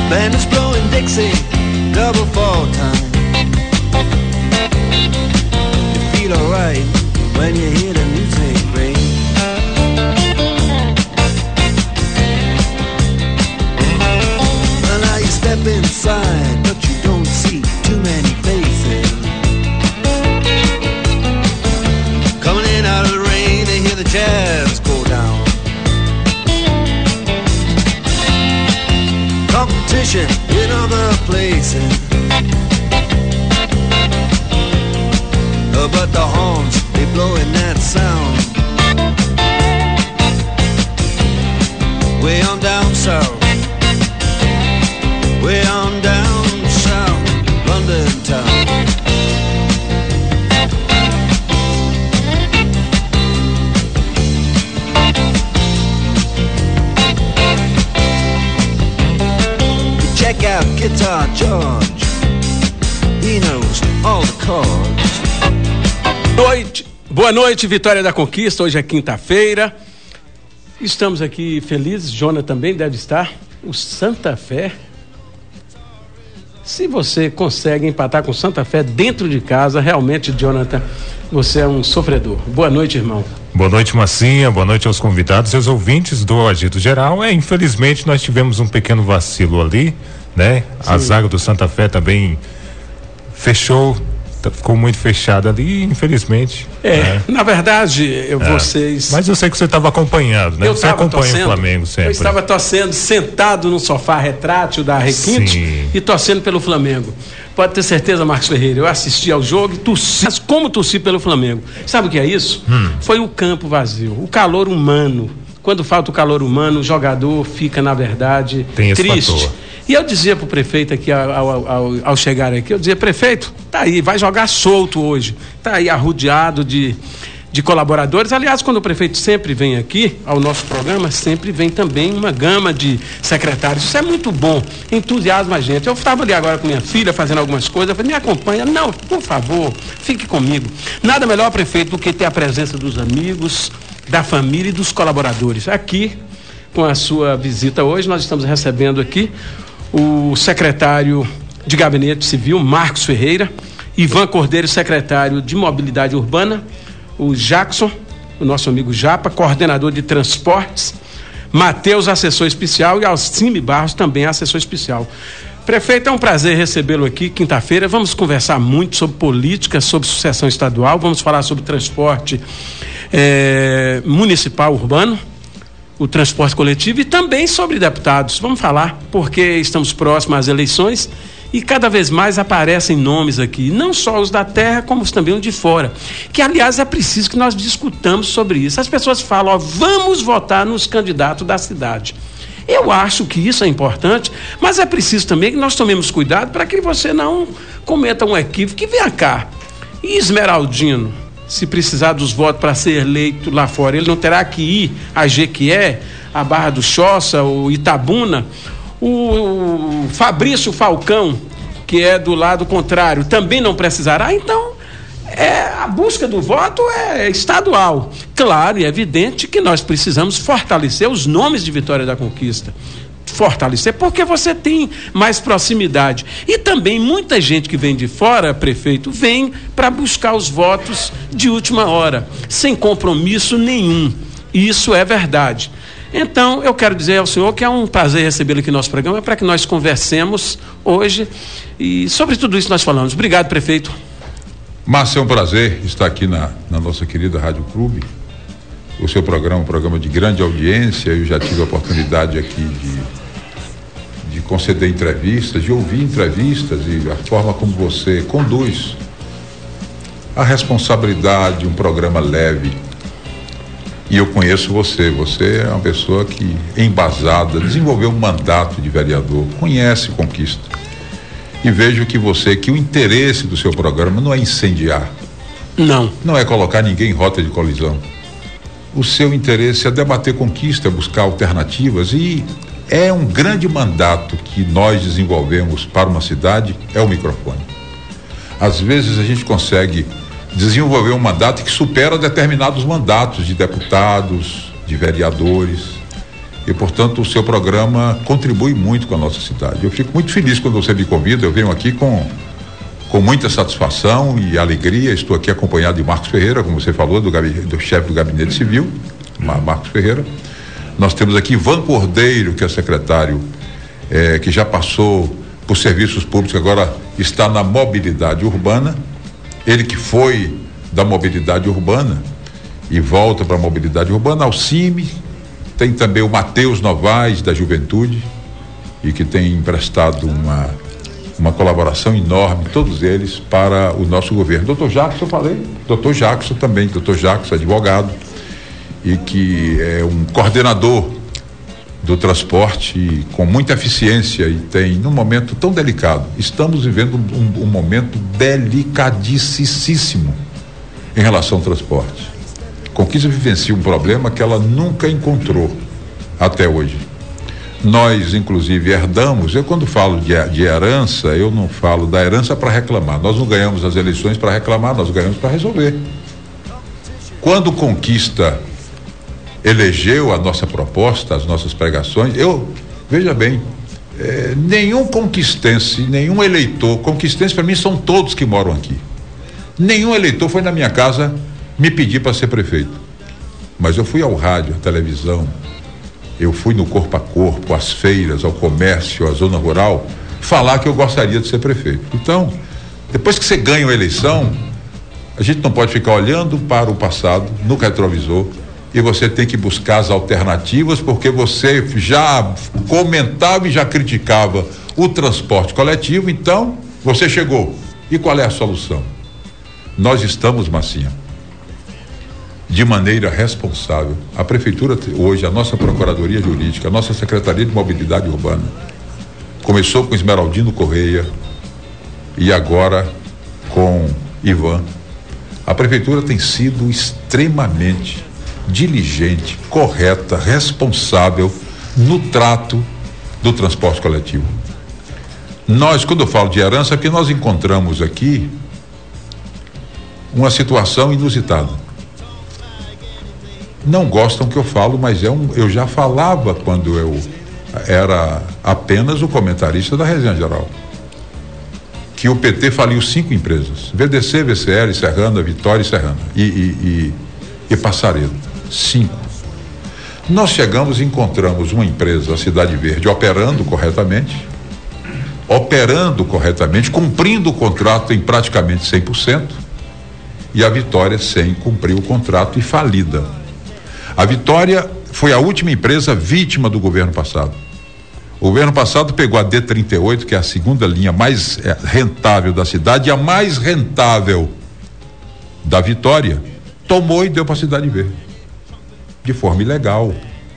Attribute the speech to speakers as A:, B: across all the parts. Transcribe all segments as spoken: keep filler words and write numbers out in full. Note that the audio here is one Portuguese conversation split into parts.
A: Band is blowing Dixie, double fall time. You feel alright when you hear the music ring. Well, now you step inside, but you don't see too many faces. Coming in out of the rain, they hear the jazz go down. Competition in other places, uh, but the horns, they blowing that sound. Way on down south, way on down south, London town. Check out Guitar George, he knows all the chords.
B: Noite, boa noite, Vitória da Conquista. Hoje é quinta-feira. Estamos aqui felizes, Jona também deve estar. O Santa Fé. Se você consegue empatar com Santa Fé dentro de casa, realmente, Jonathan, você é um sofredor. Boa noite, irmão.
C: Boa noite, Massinha, boa noite aos convidados e aos ouvintes do Agito Geral. É, infelizmente nós tivemos um pequeno vacilo ali, né? Sim. A zaga do Santa Fé também fechou, ficou muito fechada ali, infelizmente.
B: É,
C: né?
B: Na verdade, eu, é. vocês...
C: Mas eu sei que você estava acompanhando, né?
B: Eu
C: você acompanha torcendo, o Flamengo sempre.
B: Eu estava torcendo, sentado no sofá retrátil da Requinte. Sim. E torcendo pelo Flamengo. Pode ter certeza, Marcos Ferreira, eu assisti ao jogo e torci, mas como torci pelo Flamengo. Sabe o que é isso? Hum. Foi o campo vazio, o calor humano. Quando falta o calor humano, o jogador fica, na verdade,
C: Tem esse
B: triste.
C: Fator.
B: E eu dizia pro prefeito aqui, ao, ao, ao chegar aqui, eu dizia, prefeito, tá aí, vai jogar solto hoje. Tá aí arrodeado de, de colaboradores. Aliás, quando o prefeito sempre vem aqui ao nosso programa, sempre vem também uma gama de secretários. Isso é muito bom, entusiasma a gente. Eu estava ali agora com minha filha fazendo algumas coisas, eu falei, me acompanha. Não, por favor, fique comigo. Nada melhor, prefeito, do que ter a presença dos amigos, da família e dos colaboradores. Aqui, com a sua visita hoje, nós estamos recebendo aqui o secretário de Gabinete Civil, Marcos Ferreira, Ivan Cordeiro, secretário de Mobilidade Urbana, o Jackson, o nosso amigo Japa, coordenador de transportes, Matheus, assessor especial, e Alcime Barros, também assessor especial. Prefeito, é um prazer recebê-lo aqui, quinta-feira. Vamos conversar muito sobre política, sobre sucessão estadual, vamos falar sobre transporte eh, municipal urbano, o transporte coletivo e também sobre deputados. Vamos falar, porque estamos próximos às eleições e cada vez mais aparecem nomes aqui, não só os da terra, como também os de fora, que aliás é preciso que nós discutamos sobre isso. As pessoas falam, ó, vamos votar nos candidatos da cidade. Eu acho que isso é importante, mas é preciso também que nós tomemos cuidado para que você não cometa um equívoco. Que venha cá, e Esmeraldino, se precisar dos votos para ser eleito lá fora, ele não terá que ir a Jequié, a Barra do Choça, o Itabuna. O, o Fabrício Falcão, que é do lado contrário, também não precisará. Então, é, a busca do voto é estadual. Claro e é evidente que nós precisamos fortalecer os nomes de Vitória da Conquista. Fortalecer, porque você tem mais proximidade. E também muita gente que vem de fora, prefeito, vem para buscar os votos de última hora, sem compromisso nenhum. Isso é verdade. Então, eu quero dizer ao senhor que é um prazer recebê-lo aqui no nosso programa, para que nós conversemos hoje e sobre tudo isso nós falamos. Obrigado, prefeito.
D: Márcio, é um prazer estar aqui na, na nossa querida Rádio Clube. O seu programa é um programa de grande audiência. Eu já tive a oportunidade aqui de de conceder entrevistas, de ouvir entrevistas e a forma como você conduz a responsabilidade, um programa leve. E eu conheço você, você é uma pessoa que, embasada, desenvolveu um mandato de vereador, conhece Conquista. E vejo que você, que o interesse do seu programa não é incendiar.
B: Não.
D: Não é colocar ninguém em rota de colisão. O seu interesse é debater Conquista, buscar alternativas e é um grande mandato que nós desenvolvemos para uma cidade, é o microfone. Às vezes a gente consegue desenvolver um mandato que supera determinados mandatos de deputados, de vereadores. e, portanto, o seu programa contribui muito com a nossa cidade. Eu fico muito feliz quando você me convida, eu venho aqui com, com muita satisfação e alegria. Estou aqui acompanhado de Marcos Ferreira, como você falou, do, do chefe do Gabinete Civil, Marcos Ferreira. Nós temos aqui Ivan Cordeiro, que é secretário, é, que já passou por serviços públicos, agora está na mobilidade urbana. Ele que foi da mobilidade urbana e volta para a mobilidade urbana. Alcime, tem também o Matheus Novaes, da Juventude, e que tem emprestado uma, uma colaboração enorme, todos eles, para o nosso governo. Doutor Jackson, eu falei, doutor Jackson também, doutor Jackson, advogado, e que é um coordenador do transporte com muita eficiência e tem, num momento tão delicado, estamos vivendo um, um momento delicadíssimo em relação ao transporte. Conquista vivencia um problema que ela nunca encontrou até hoje. Nós, inclusive, herdamos, eu quando falo de, de herança, eu não falo da herança para reclamar. Nós não ganhamos as eleições para reclamar, nós ganhamos para resolver. Quando Conquista elegeu a nossa proposta, as nossas pregações, eu, veja bem, é, nenhum conquistense, nenhum eleitor, conquistense para mim são todos que moram aqui. Nenhum eleitor foi na minha casa me pedir para ser prefeito. Mas eu fui ao rádio, à televisão, eu fui no corpo a corpo, às feiras, ao comércio, à zona rural, falar que eu gostaria de ser prefeito. Então, depois que você ganha a eleição, a gente não pode ficar olhando para o passado, no retrovisor, e você tem que buscar as alternativas, porque você já comentava e já criticava o transporte coletivo. Então você chegou, e qual é a solução? Nós estamos, Massinha, de maneira responsável, a prefeitura hoje, a nossa procuradoria jurídica, a nossa secretaria de mobilidade urbana começou com Esmeraldino Correia e agora com Ivan. A prefeitura tem sido extremamente diligente, correta, responsável no trato do transporte coletivo. Nós, quando eu falo de herança, é porque nós encontramos aqui uma situação inusitada. Não gostam que eu falo, mas é um, eu já falava quando eu era apenas o comentarista da Resenha Geral, que o P T faliu cinco empresas: V D C, V C L, Serrana, Vitória e Serrana e, e, e, e Passaredo. Cinco. Nós chegamos e encontramos uma empresa, a Cidade Verde, operando corretamente, operando corretamente, cumprindo o contrato em praticamente cem por cento, e a Vitória sem cumprir o contrato e falida. A Vitória foi a última empresa vítima do governo passado. O governo passado pegou a D trinta e oito, que é a segunda linha mais é, rentável da cidade, e a mais rentável da Vitória, tomou e deu para a Cidade Verde, de forma ilegal.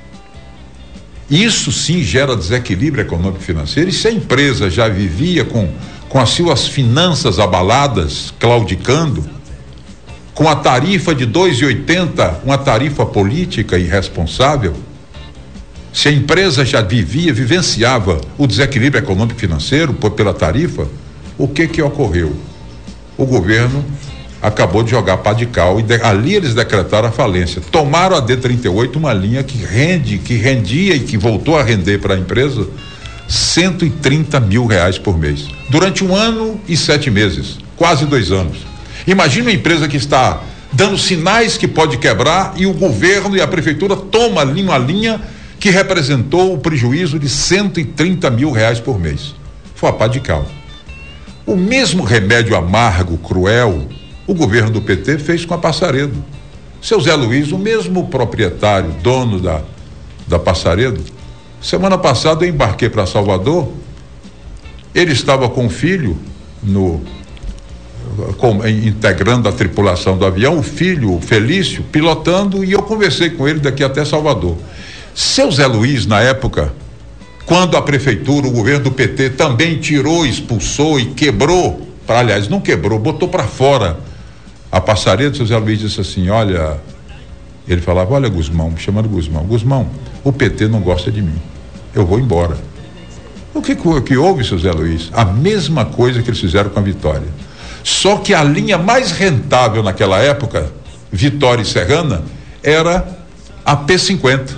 D: Isso sim gera desequilíbrio econômico e financeiro, e se a empresa já vivia com, com as suas finanças abaladas, claudicando, com a tarifa de dois reais e oitenta centavos, uma tarifa política irresponsável, se a empresa já vivia, vivenciava o desequilíbrio econômico e financeiro por, pela tarifa, o que que ocorreu? O governo acabou de jogar pá de cal e de, ali eles decretaram a falência. Tomaram a D trinta e oito, uma linha que rende, que rendia e que voltou a render para a empresa cento e trinta mil reais por mês, durante um ano e sete meses, quase dois anos. Imagina uma empresa que está dando sinais que pode quebrar e o governo e a prefeitura toma ali uma linha que representou o prejuízo de cento e trinta mil reais por mês. Foi a pá de cal. O mesmo remédio amargo, cruel, o governo do P T fez com a Passaredo. Seu Zé Luiz, o mesmo proprietário, dono da, da Passaredo, semana passada eu embarquei para Salvador, ele estava com o filho no, com, integrando a tripulação do avião, o filho, o Felício, pilotando, e eu conversei com ele daqui até Salvador. Seu Zé Luiz, na época, quando a prefeitura, o governo do P T também tirou, expulsou e quebrou, pra, aliás, não quebrou, botou para fora a Passaredo, seu Zé Luiz disse assim, olha, ele falava, olha Guzmão, me chamando Guzmão, Guzmão, o P T não gosta de mim, eu vou embora. O que, que houve, seu Zé Luiz? A mesma coisa que eles fizeram com a Vitória, só que a linha mais rentável naquela época, Vitória e Serrana, era a P cinquenta,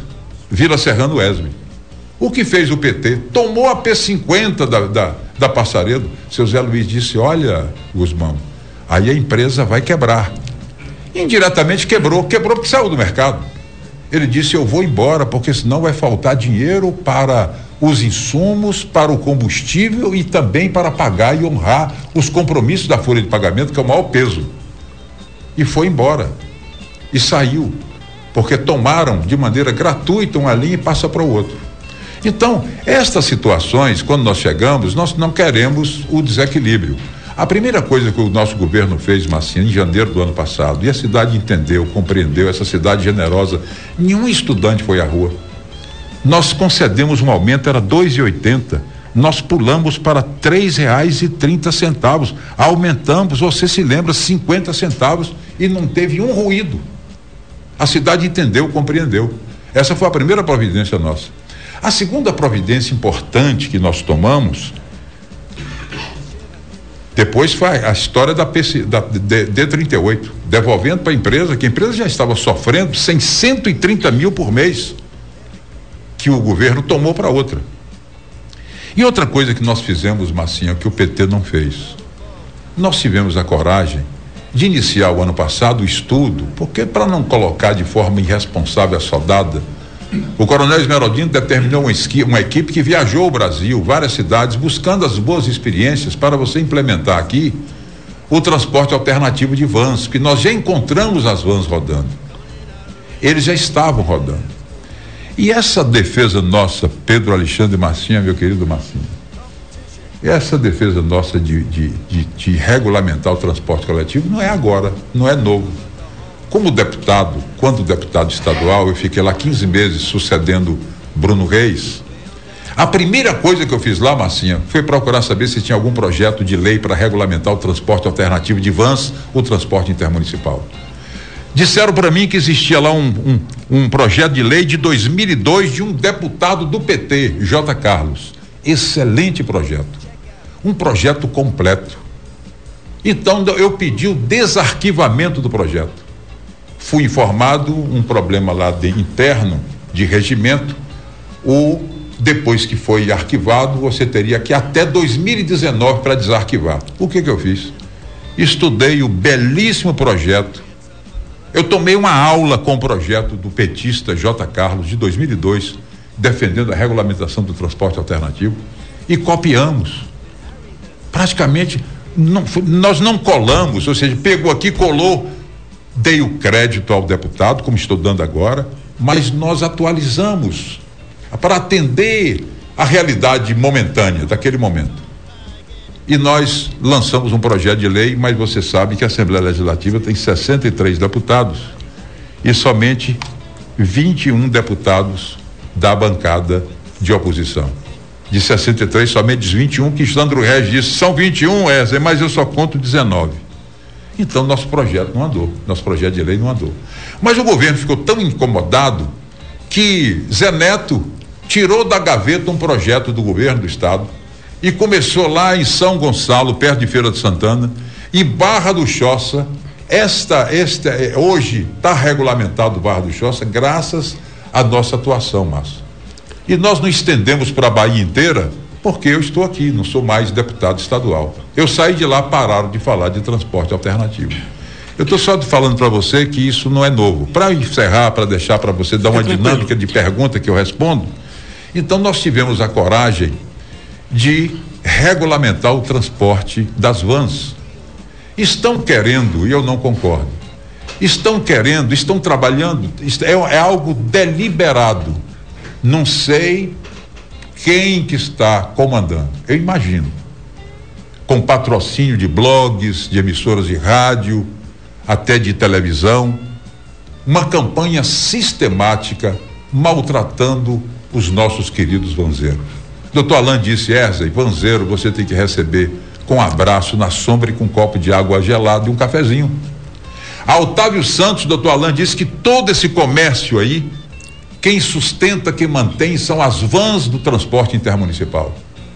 D: Vila Serrano Esme. O que fez o P T? Tomou a P cinquenta da, da, da Passaredo. Seu Zé Luiz disse: olha, Guzmão, aí a empresa vai quebrar. Indiretamente quebrou, quebrou porque saiu do mercado. Ele disse: eu vou embora porque senão vai faltar dinheiro para os insumos, para o combustível e também para pagar e honrar os compromissos da folha de pagamento, que é o maior peso. E foi embora. E saiu. Porque tomaram de maneira gratuita uma linha e passa para o outro. Então, estas situações, quando nós chegamos, nós não queremos o desequilíbrio. A primeira coisa que o nosso governo fez, Massinha, em janeiro do ano passado, e a cidade entendeu, compreendeu, essa cidade generosa, nenhum estudante foi à rua. Nós concedemos um aumento, era dois reais e oitenta centavos. Nós pulamos para três reais e trinta centavos. Aumentamos, você se lembra, cinquenta centavos e não teve um ruído. A cidade entendeu, compreendeu. Essa foi a primeira providência nossa. A segunda providência importante que nós tomamos, depois foi a história da, P C, da D trinta e oito, devolvendo para a empresa, que a empresa já estava sofrendo sem cento e trinta mil por mês, que o governo tomou para outra. E outra coisa que nós fizemos, Massinha, que o P T não fez, nós tivemos a coragem de iniciar o ano passado o estudo, porque para não colocar de forma irresponsável a soldada, o coronel Esmeraldino determinou uma, esqui, uma equipe que viajou o Brasil, várias cidades, buscando as boas experiências para você implementar aqui o transporte alternativo de vans, que nós já encontramos as vans rodando. Eles já estavam rodando. E essa defesa nossa, Pedro Alexandre Massinha, meu querido Massinha, essa defesa nossa de, de, de, de regulamentar o transporte coletivo não é agora, não é novo. Como deputado, quando deputado estadual, eu fiquei lá quinze meses sucedendo Bruno Reis. A primeira coisa que eu fiz lá, Massinha, foi procurar saber se tinha algum projeto de lei para regulamentar o transporte alternativo de vans, o transporte intermunicipal. Disseram para mim que existia lá um, um, um projeto de lei de dois mil e dois de um deputado do P T, J. Carlos. Excelente projeto. Um projeto completo. Então eu pedi o desarquivamento do projeto. Fui informado um problema lá de interno de regimento. O depois que foi arquivado, você teria que até dois mil e dezenove para desarquivar. O que que eu fiz? Estudei o belíssimo projeto. Eu tomei uma aula com o projeto do petista J. Carlos de dois mil e dois, defendendo a regulamentação do transporte alternativo, e copiamos. Praticamente não, nós não colamos, ou seja, pegou aqui, colou, dei o crédito ao deputado, como estou dando agora, mas nós atualizamos para atender a realidade momentânea daquele momento. E nós lançamos um projeto de lei, mas você sabe que a Assembleia Legislativa tem sessenta e três deputados e somente vinte e um deputados da bancada de oposição. De sessenta e três, somente vinte e um, que Sandro Regis disse, são vinte e um, Wesley, mas eu só conto dezenove. Então nosso projeto não andou, nosso projeto de lei não andou. Mas o governo ficou tão incomodado que Zé Neto tirou da gaveta um projeto do governo do estado e começou lá em São Gonçalo, perto de Feira de Santana, e Barra do Choça. Esta, esta hoje está regulamentado Barra do Choça graças à nossa atuação, Márcio. E nós não estendemos para a Bahia inteira, porque eu estou aqui, não sou mais deputado estadual. Eu saí de lá, pararam de falar de transporte alternativo. Eu estou só falando para você que isso não é novo. Para encerrar, para deixar para você dar uma dinâmica de pergunta que eu respondo, então nós tivemos a coragem de regulamentar o transporte das vans. Estão querendo, e eu não concordo, estão querendo, estão trabalhando, é, é algo deliberado. Não sei quem que está comandando, eu imagino, com patrocínio de blogs, de emissoras de rádio, até de televisão, uma campanha sistemática maltratando os nossos queridos vanzeiros. Doutor Alain disse, Wesley, vanzeiro você tem que receber com um abraço na sombra e com um copo de água gelada e um cafezinho. A Otávio Santos, doutor Alain, disse que todo esse comércio aí, quem sustenta, quem mantém são as vans do transporte intermunicipal.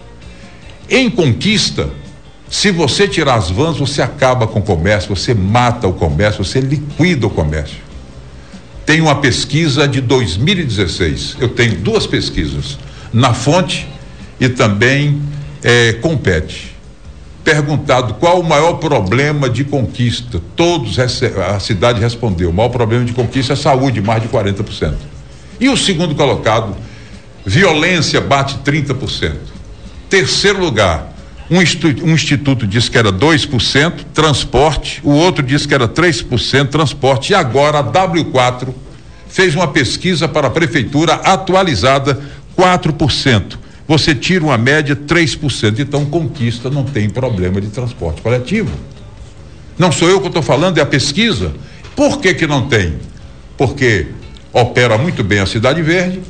D: Em Conquista, se você tirar as vans, você acaba com o comércio, você mata o comércio, você liquida o comércio. tem uma pesquisa de dois mil e dezesseis. Eu tenho duas pesquisas, na Fonte e também é, Compete. Perguntado qual o maior problema de conquista, todos, a cidade respondeu, o maior problema de conquista é saúde, mais de quarenta por cento. E o segundo colocado, violência, bate trinta por cento. Terceiro lugar, um, instituto, um instituto disse que era dois por cento, transporte, o outro disse que era três por cento, transporte, e agora a W quatro fez uma pesquisa para a prefeitura atualizada, quatro por cento. Você tira uma média três por cento, então Conquista não tem problema de transporte coletivo. Não sou eu que estou falando, é a pesquisa. Por que que não tem? Porque opera muito bem a Cidade Verde.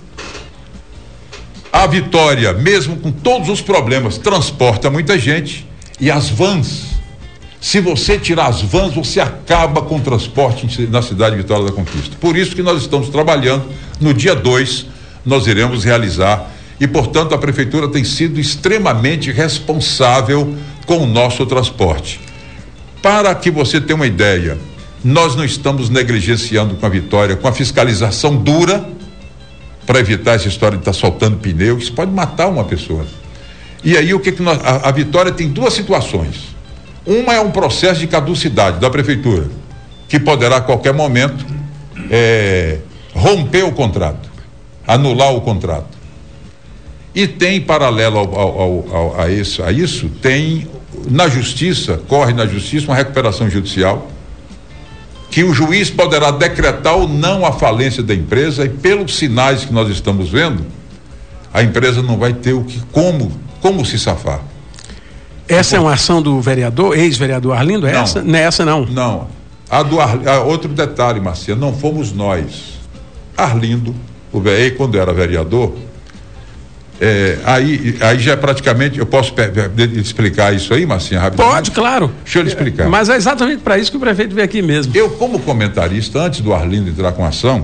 D: A Vitória, mesmo com todos os problemas, transporta muita gente. E as vans, se você tirar as vans, você acaba com o transporte na cidade de Vitória da Conquista. Por isso que nós estamos trabalhando, no dia dois, nós iremos realizar. E, portanto, a prefeitura tem sido extremamente responsável com o nosso transporte. Para que você tenha uma ideia, nós não estamos negligenciando com a Vitória, com a fiscalização dura, para evitar essa história de estar soltando pneu, que isso pode matar uma pessoa. E aí, o que que nós, a, a Vitória tem duas situações. Uma é um processo de caducidade da prefeitura, que poderá a qualquer momento é, romper o contrato, anular o contrato. E tem, paralelo ao, ao, ao, a, isso, a isso, tem na justiça, corre na justiça uma recuperação judicial, que o juiz poderá decretar ou não a falência da empresa, e pelos sinais que nós estamos vendo, a empresa não vai ter o que, como, como se safar.
B: Essa é uma ação do vereador, ex-vereador Arlindo? É
D: não,
B: essa? Não é essa não?
D: Não. A do Ar, a, outro detalhe, Marcia, não fomos nós. Arlindo, o V E, quando era vereador, É, aí, aí já é praticamente, eu posso pe- pe- explicar isso aí, Marcinha, rapidamente?
B: Pode, claro.
D: Deixa eu lhe explicar.
B: Mas é exatamente para isso que o prefeito veio aqui mesmo.
D: Eu, como comentarista, antes do Arlindo entrar com ação,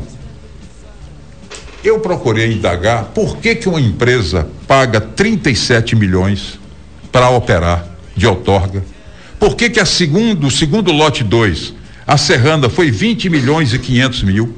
D: eu procurei indagar por que que uma empresa paga trinta e sete milhões para operar de outorga. Por que que a segundo, o segundo lote dois, a Serranda, foi vinte milhões e quinhentos mil?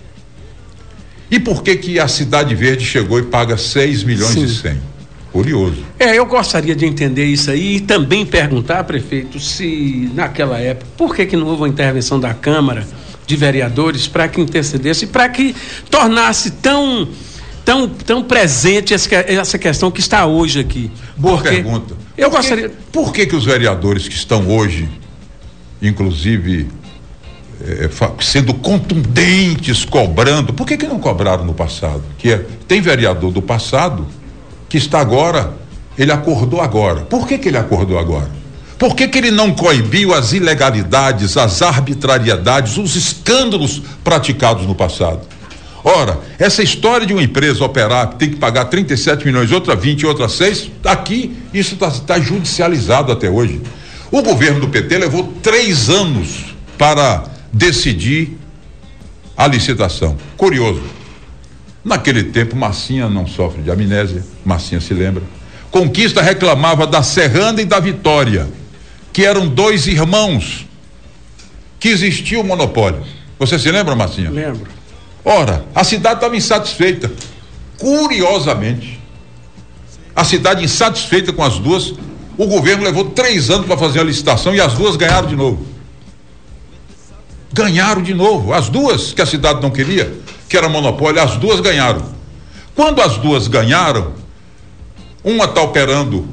D: E por que que a Cidade Verde chegou e paga seis milhões Sim. e cem? Curioso.
B: É, eu gostaria de entender isso aí e também perguntar, prefeito, se naquela época, por que que não houve uma intervenção da Câmara de Vereadores para que intercedesse e para que tornasse tão, tão, tão presente essa, essa questão que está hoje aqui?
D: Boa
B: Porque
D: pergunta.
B: Eu
D: por
B: gostaria.
D: Que, por que que os vereadores que estão hoje, inclusive, É, sendo contundentes, cobrando, por que que não cobraram no passado? Que é, tem vereador do passado que está agora, ele acordou agora. Por que que ele acordou agora? Por que que ele não coibiu as ilegalidades, as arbitrariedades, os escândalos praticados no passado? Ora, essa história de uma empresa operar, tem que pagar trinta e sete milhões, outra vinte, outra seis, aqui isso está tá judicializado até hoje. O governo do P T levou três anos para decidir a licitação. Curioso. Naquele tempo, Marcinha não sofre de amnésia, Marcinha se lembra. Conquista reclamava da Serranda e da Vitória, que eram dois irmãos, que existia o monopólio. Você se lembra, Marcinha?
B: Lembro.
D: Ora, a cidade estava insatisfeita. Curiosamente, a cidade insatisfeita com as duas, o governo levou três anos para fazer a licitação e as duas ganharam de novo. Ganharam de novo, as duas que a cidade não queria, que era monopólio, as duas ganharam. Quando as duas ganharam, uma está operando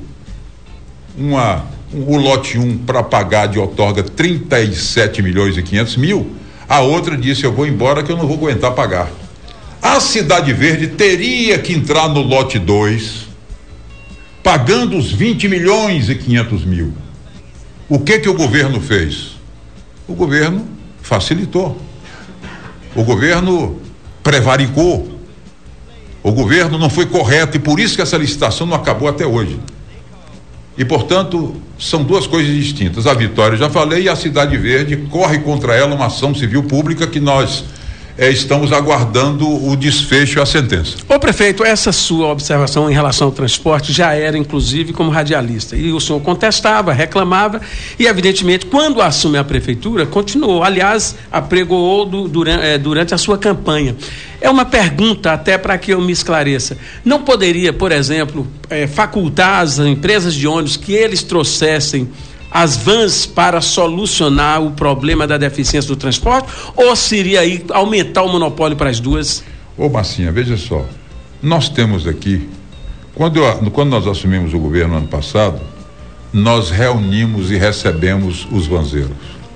D: uma, um, o lote um para pagar de outorga trinta e sete milhões e quinhentos mil, a outra disse, eu vou embora que eu não vou aguentar pagar. A Cidade Verde teria que entrar no lote dois, pagando os vinte milhões e quinhentos mil. O que que o governo fez? O governo facilitou. O governo prevaricou. O governo não foi correto e por isso que essa licitação não acabou até hoje. E, portanto, são duas coisas distintas. A Vitória, já falei, e a Cidade Verde corre contra ela uma ação civil pública que nós é, estamos aguardando o desfecho e a sentença.
B: Ô prefeito, essa sua observação em relação ao transporte já era inclusive como radialista, e o senhor contestava, reclamava, e evidentemente quando assume a prefeitura continuou, aliás apregoou do, durante, é, durante a sua campanha. É uma pergunta até para que eu me esclareça, não poderia, por exemplo, é, facultar as empresas de ônibus que eles trouxessem as vans para solucionar o problema da deficiência do transporte, ou seria aí aumentar o monopólio para as duas?
D: Ô Massinha, veja só, nós temos aqui, quando, eu, quando nós assumimos o governo ano passado, nós reunimos e recebemos os vanzeiros.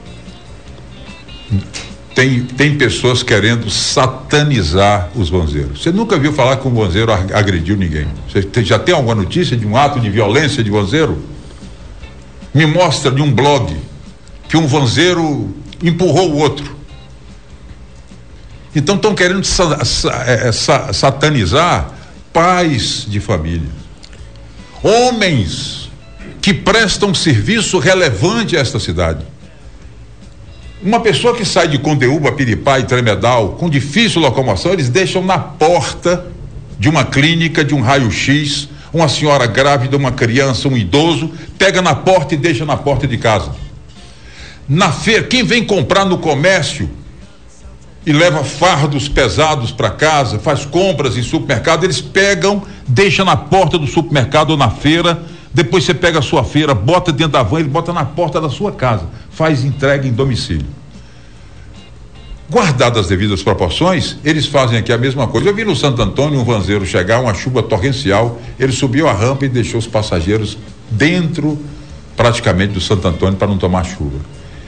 D: Tem, tem pessoas querendo satanizar os vanzeiros. Você nunca viu falar que um vanzeiro agrediu ninguém? Você tem, já tem alguma notícia de um ato de violência de vanzeiro? Me mostra de um blog que um vanzeiro empurrou o outro. Então estão querendo sa, sa, é, sa, satanizar pais de família, homens que prestam serviço relevante a esta cidade. Uma pessoa que sai de Condeúba, Piripá e Tremedal com difícil locomoção, eles deixam na porta de uma clínica, de um raio-x, uma senhora grávida, uma criança, um idoso, pega na porta e deixa na porta de casa. Na feira, quem vem comprar no comércio e leva fardos pesados para casa, faz compras em supermercado, eles pegam, deixa na porta do supermercado ou na feira, depois você pega a sua feira, bota dentro da van, ele bota na porta da sua casa, faz entrega em domicílio. Guardadas as devidas proporções, eles fazem aqui a mesma coisa. Eu vi no Santo Antônio um vanzeiro chegar, uma chuva torrencial, ele subiu a rampa e deixou os passageiros dentro praticamente do Santo Antônio para não tomar chuva.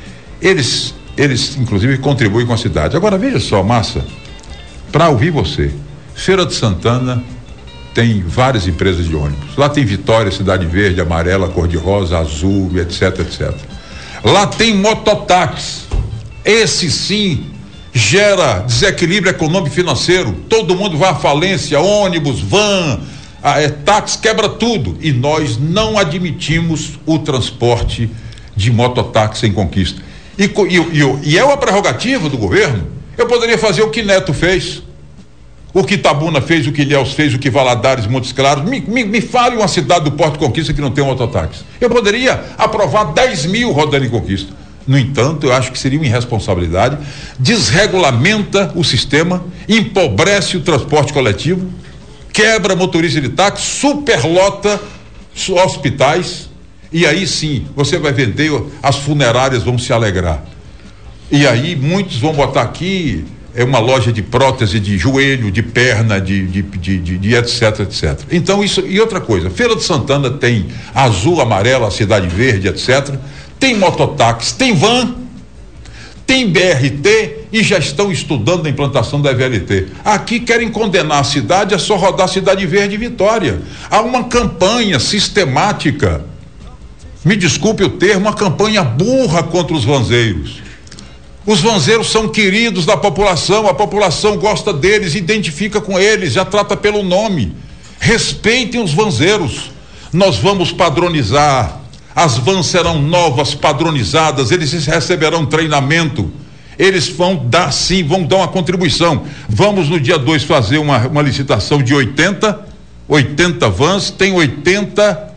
D: Eles, eles inclusive contribuem com a cidade. Agora veja só, Massa, para ouvir você, Feira de Santana tem várias empresas de ônibus. Lá tem Vitória, Cidade Verde, Amarela, Cor-de-Rosa, Azul, etc, etc. Lá tem mototáxi. Esse sim gera desequilíbrio econômico e financeiro. Todo mundo vai à falência, ônibus, van, a, é, táxi, quebra tudo. E nós não admitimos o transporte de mototáxi em Conquista. E, e, e, e é uma prerrogativa do governo. Eu poderia fazer o que Neto fez, o que Itabuna fez, o que Ilhéus fez, o que Valadares, Montes Claros. Me, me, me fale uma cidade do Porto Conquista que não tem um mototáxi. Eu poderia aprovar dez mil rodando em Conquista. No entanto, eu acho que seria uma irresponsabilidade, desregulamenta o sistema, empobrece o transporte coletivo, quebra motorista de táxi, superlota hospitais, e aí sim, você vai vender, as funerárias vão se alegrar. E aí muitos vão botar aqui é uma loja de prótese de joelho, de perna, de, de, de, de, de etc, etcétera. Então isso, e outra coisa, Feira de Santana tem Azul, Amarela, Cidade Verde, etcétera. Tem mototáxi, tem van, tem B R T e já estão estudando a implantação da V L T. Aqui querem condenar a cidade a só rodar Cidade Verde e Vitória. Há uma campanha sistemática, me desculpe o termo, uma campanha burra contra os vanzeiros. Os vanzeiros são queridos da população, a população gosta deles, identifica com eles, já trata pelo nome. Respeitem os vanzeiros. Nós vamos padronizar. As vans serão novas, padronizadas, eles receberão treinamento, eles vão dar sim, vão dar uma contribuição. Vamos no dia dois fazer uma, uma licitação de oitenta vans, tem oitenta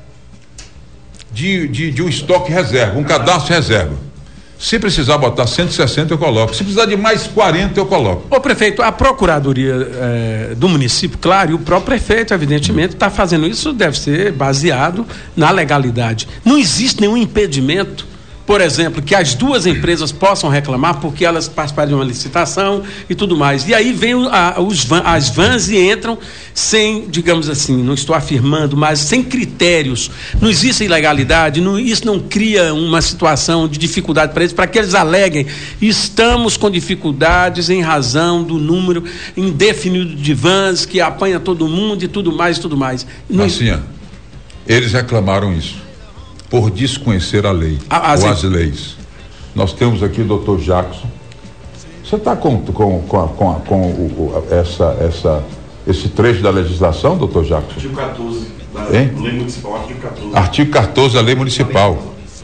D: de, de, de um estoque reserva, um cadastro reserva. Se precisar botar cento e sessenta eu coloco, se precisar de mais quarenta eu coloco.
B: Ô prefeito, a procuradoria eh, do município, claro, e o próprio prefeito evidentemente está fazendo isso, deve ser baseado na legalidade. Não existe nenhum impedimento, por exemplo, que as duas empresas possam reclamar porque elas participaram de uma licitação e tudo mais. E aí vem a, os van, as vans e entram sem, digamos assim, não estou afirmando, mas sem critérios. Não existe ilegalidade, não, isso não cria uma situação de dificuldade para eles, para que eles aleguem. Estamos com dificuldades em razão do número indefinido de vans que apanha todo mundo e tudo mais e tudo mais. Não
D: assim, existe... eles reclamaram isso. Por desconhecer a lei, a, as ou as leis. Nós temos aqui o doutor Jackson. Você está com, com, com, com, com o, o, essa, essa, esse trecho da legislação, doutor Jackson?
E: Artigo quatorze da
D: hein?
E: Lei Municipal, artigo quatorze.
D: Artigo quatorze da Lei Municipal.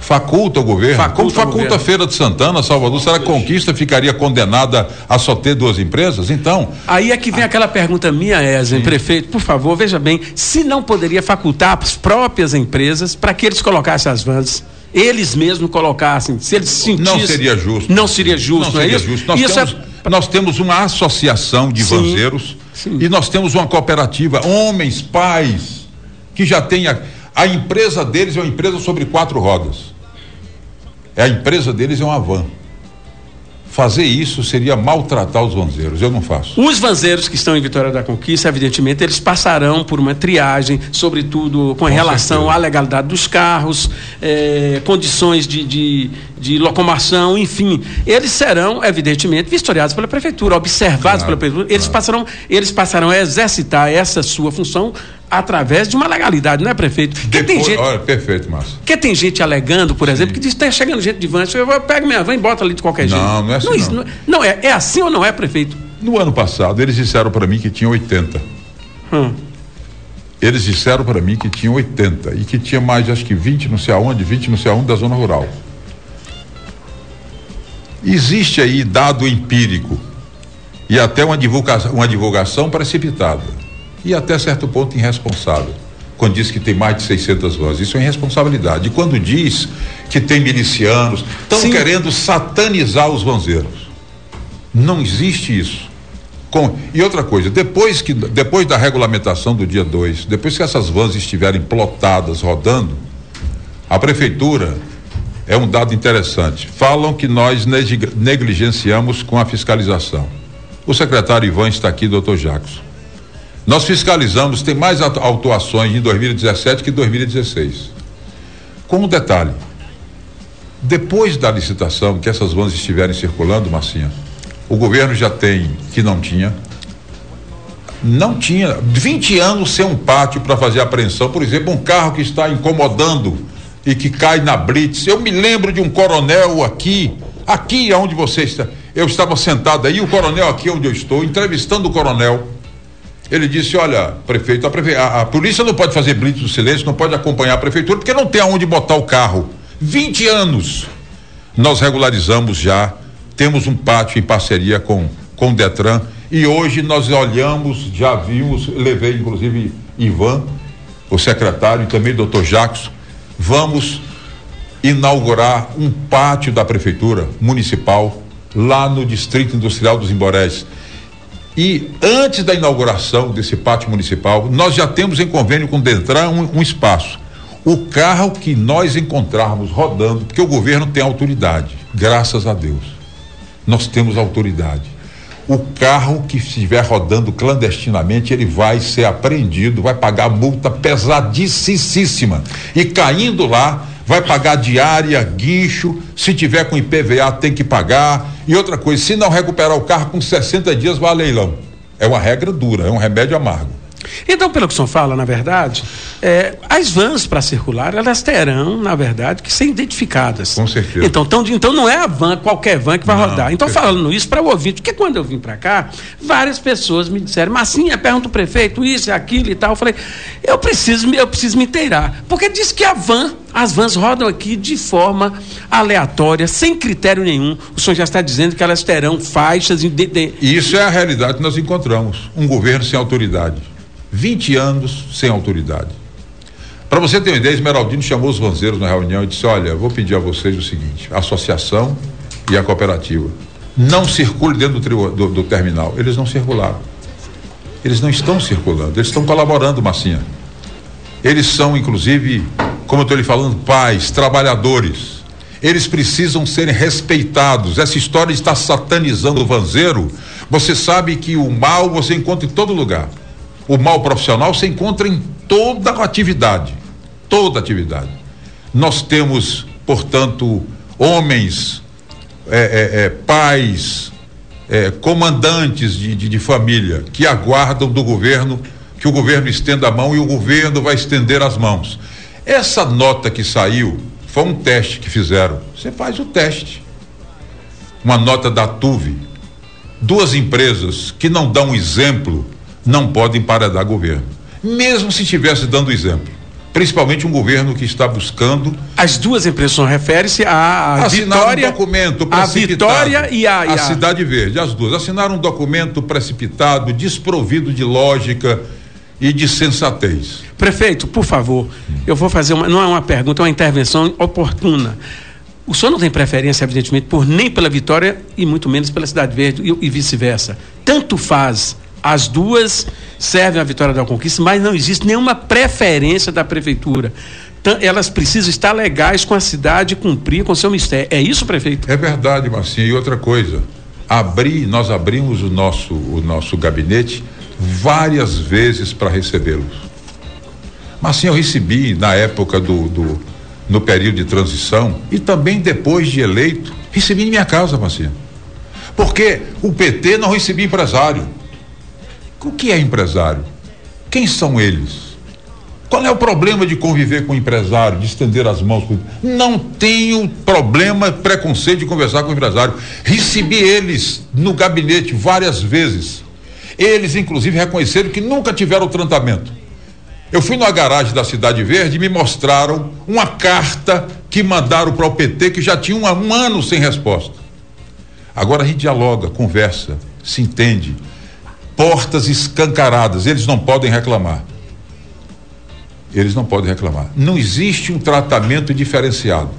D: Faculta o governo?
B: Faculta
D: Como
B: o
D: faculta
B: governo.
D: a Feira de Santana, Salvador? Será que Conquista ficaria condenada a só ter duas empresas? Então...
B: Aí é que vem aquela pergunta minha, Ezen, prefeito, por favor, veja bem, se não poderia facultar as próprias empresas para que eles colocassem as vans, eles mesmos colocassem, se eles sentissem...
D: Não seria justo.
B: Não seria justo,
D: não
B: não
D: seria
B: é isso?
D: justo. Nós,
B: isso
D: temos,
B: é...
D: nós temos uma associação de
B: Sim,
D: vanzeiros
B: sim.
D: e nós temos uma cooperativa, homens, pais, que já tem a, a empresa deles é uma empresa sobre quatro rodas. É a empresa deles é uma van. Fazer isso seria maltratar os vanzeiros, eu não faço.
B: Os vanzeiros que estão em Vitória da Conquista, evidentemente, eles passarão por uma triagem, sobretudo com, com relação certeza. à legalidade dos carros, eh, condições de, de, de locomoção, enfim. Eles serão, evidentemente, vistoriados pela Prefeitura, observados claro, pela Prefeitura. Eles, claro. passarão, eles passarão a exercitar essa sua função através de uma legalidade, não é, prefeito? Porque
D: Depois,
B: tem gente,
D: olha, perfeito, Márcio.
B: Porque tem gente alegando, por exemplo, Sim. que diz que está chegando gente de van, eu pego minha van e boto ali de qualquer jeito.
D: Não, não é assim não. Não,
B: não é, é assim ou não é, prefeito?
D: No ano passado, eles disseram para mim que tinha oitenta.
B: Hum.
D: Eles disseram para mim que tinha oitenta e que tinha mais, acho que vinte, não sei aonde, vinte, não sei aonde, da zona rural. Existe aí dado empírico e até uma divulgação, uma divulgação precipitada e até certo ponto irresponsável, quando diz que tem mais de seiscentas vans. Isso é irresponsabilidade. E quando diz que tem milicianos, estão querendo satanizar os vanzeiros. Não existe isso. Com, e outra coisa, depois, que, depois da regulamentação do dia dois, depois que essas vans estiverem plotadas, rodando, a prefeitura, é um dado interessante, falam que nós negligenciamos com a fiscalização. O secretário Ivan está aqui, doutor Jacques. Nós fiscalizamos, tem mais autuações em dois mil e dezessete que em dois mil e dezesseis. Com um detalhe, depois da licitação, que essas vans estiverem circulando, Marcinha, o governo já tem, que não tinha, não tinha, vinte anos sem um pátio para fazer apreensão, por exemplo, um carro que está incomodando e que cai na blitz. Eu me lembro de um coronel aqui, aqui onde você está, eu estava sentado aí, o coronel aqui onde eu estou, entrevistando o coronel. Ele disse, olha, prefeito, a, prefe... a, a polícia não pode fazer blitz do silêncio, não pode acompanhar a prefeitura, porque não tem aonde botar o carro. vinte anos. Nós regularizamos já, temos um pátio em parceria com, com o Detran, e hoje nós olhamos, já vimos, levei inclusive Ivan, o secretário, e também doutor Jackson, vamos inaugurar um pátio da prefeitura municipal lá no Distrito Industrial dos Imborés. E antes da inauguração desse pátio municipal, nós já temos em convênio com o Detran um, um espaço. O carro que nós encontrarmos rodando, porque o governo tem autoridade, graças a Deus. Nós temos autoridade. O carro que estiver rodando clandestinamente, ele vai ser apreendido, vai pagar multa pesadíssima. E caindo lá, vai pagar diária, guincho, se tiver com I P V A tem que pagar. E outra coisa, se não recuperar o carro com sessenta dias, vai a leilão. É uma regra dura, é um remédio amargo.
B: Então, pelo que o senhor fala, na verdade, é, as vans para circular, elas terão, na verdade, que ser identificadas.
D: Com certeza.
B: Então, tão, então não é a van, qualquer van que vai
D: não,
B: rodar. Então, perfeito. Falando isso para o ouvinte, porque quando eu vim para cá, várias pessoas me disseram, Marcinha, pergunta o prefeito isso, aquilo e tal. Eu falei, eu preciso, eu preciso me inteirar. Porque diz que a van, as vans rodam aqui de forma aleatória, sem critério nenhum. O senhor já está dizendo que elas terão faixas. De, de...
D: Isso é a realidade que nós encontramos. Um governo sem autoridade. vinte anos sem autoridade. Para você ter uma ideia, Esmeraldino chamou os vanzeiros na reunião e disse, olha, vou pedir a vocês o seguinte, a associação e a cooperativa, não circule dentro do, do, do terminal. Eles não circularam. Eles não estão circulando, eles estão colaborando, Marcinha. Eles são, inclusive, como eu estou lhe falando, pais, trabalhadores. Eles precisam serem respeitados. Essa história de estar satanizando o vanzeiro, você sabe que o mal você encontra em todo lugar. O mal profissional se encontra em toda atividade, toda atividade. Nós temos, portanto, homens, é, é, é, pais, é, comandantes de, de, de família que aguardam do governo que o governo estenda a mão e o governo vai estender as mãos. Essa nota que saiu foi um teste que fizeram. Você faz o teste. Uma nota da T U V. Duas empresas que não dão exemplo não podem emparedar governo, mesmo se estivesse dando exemplo. principalmente um governo que está buscando...
B: As duas empresas referem-se à Vitória...
D: um documento
B: a Vitória e a... E a...
D: a Cidade Verde, as duas. Assinaram um documento precipitado, desprovido de lógica e de sensatez.
B: Prefeito, por favor, eu vou fazer uma... Não é uma pergunta, é uma intervenção oportuna. O senhor não tem preferência, evidentemente, por nem pela Vitória e muito menos pela Cidade Verde e, e vice-versa. Tanto faz, as duas servem a Vitória da Conquista, mas não existe nenhuma preferência da Prefeitura. T- elas precisam estar legais com a cidade e cumprir com o seu mistério. É isso, prefeito?
D: É verdade, Marcinho. E outra coisa, abri, nós abrimos o nosso, o nosso gabinete várias vezes para recebê-los. Marcinho, eu recebi na época do... do no período de transição e também depois de eleito, recebi em minha casa, Marcinho. Porque o P T não recebia empresário. O que é empresário? Quem são eles? Qual é o problema de conviver com o empresário, de estender as mãos? Com... Não tenho problema, preconceito de conversar com o empresário. Recebi eles no gabinete várias vezes. Eles, inclusive, reconheceram que nunca tiveram tratamento. Eu fui na garagem da Cidade Verde e me mostraram uma carta que mandaram para o P T que já tinha um, um ano sem resposta. Agora a gente dialoga, conversa, se entende. Portas escancaradas, eles não podem reclamar. Eles não podem reclamar. Não existe um tratamento diferenciado.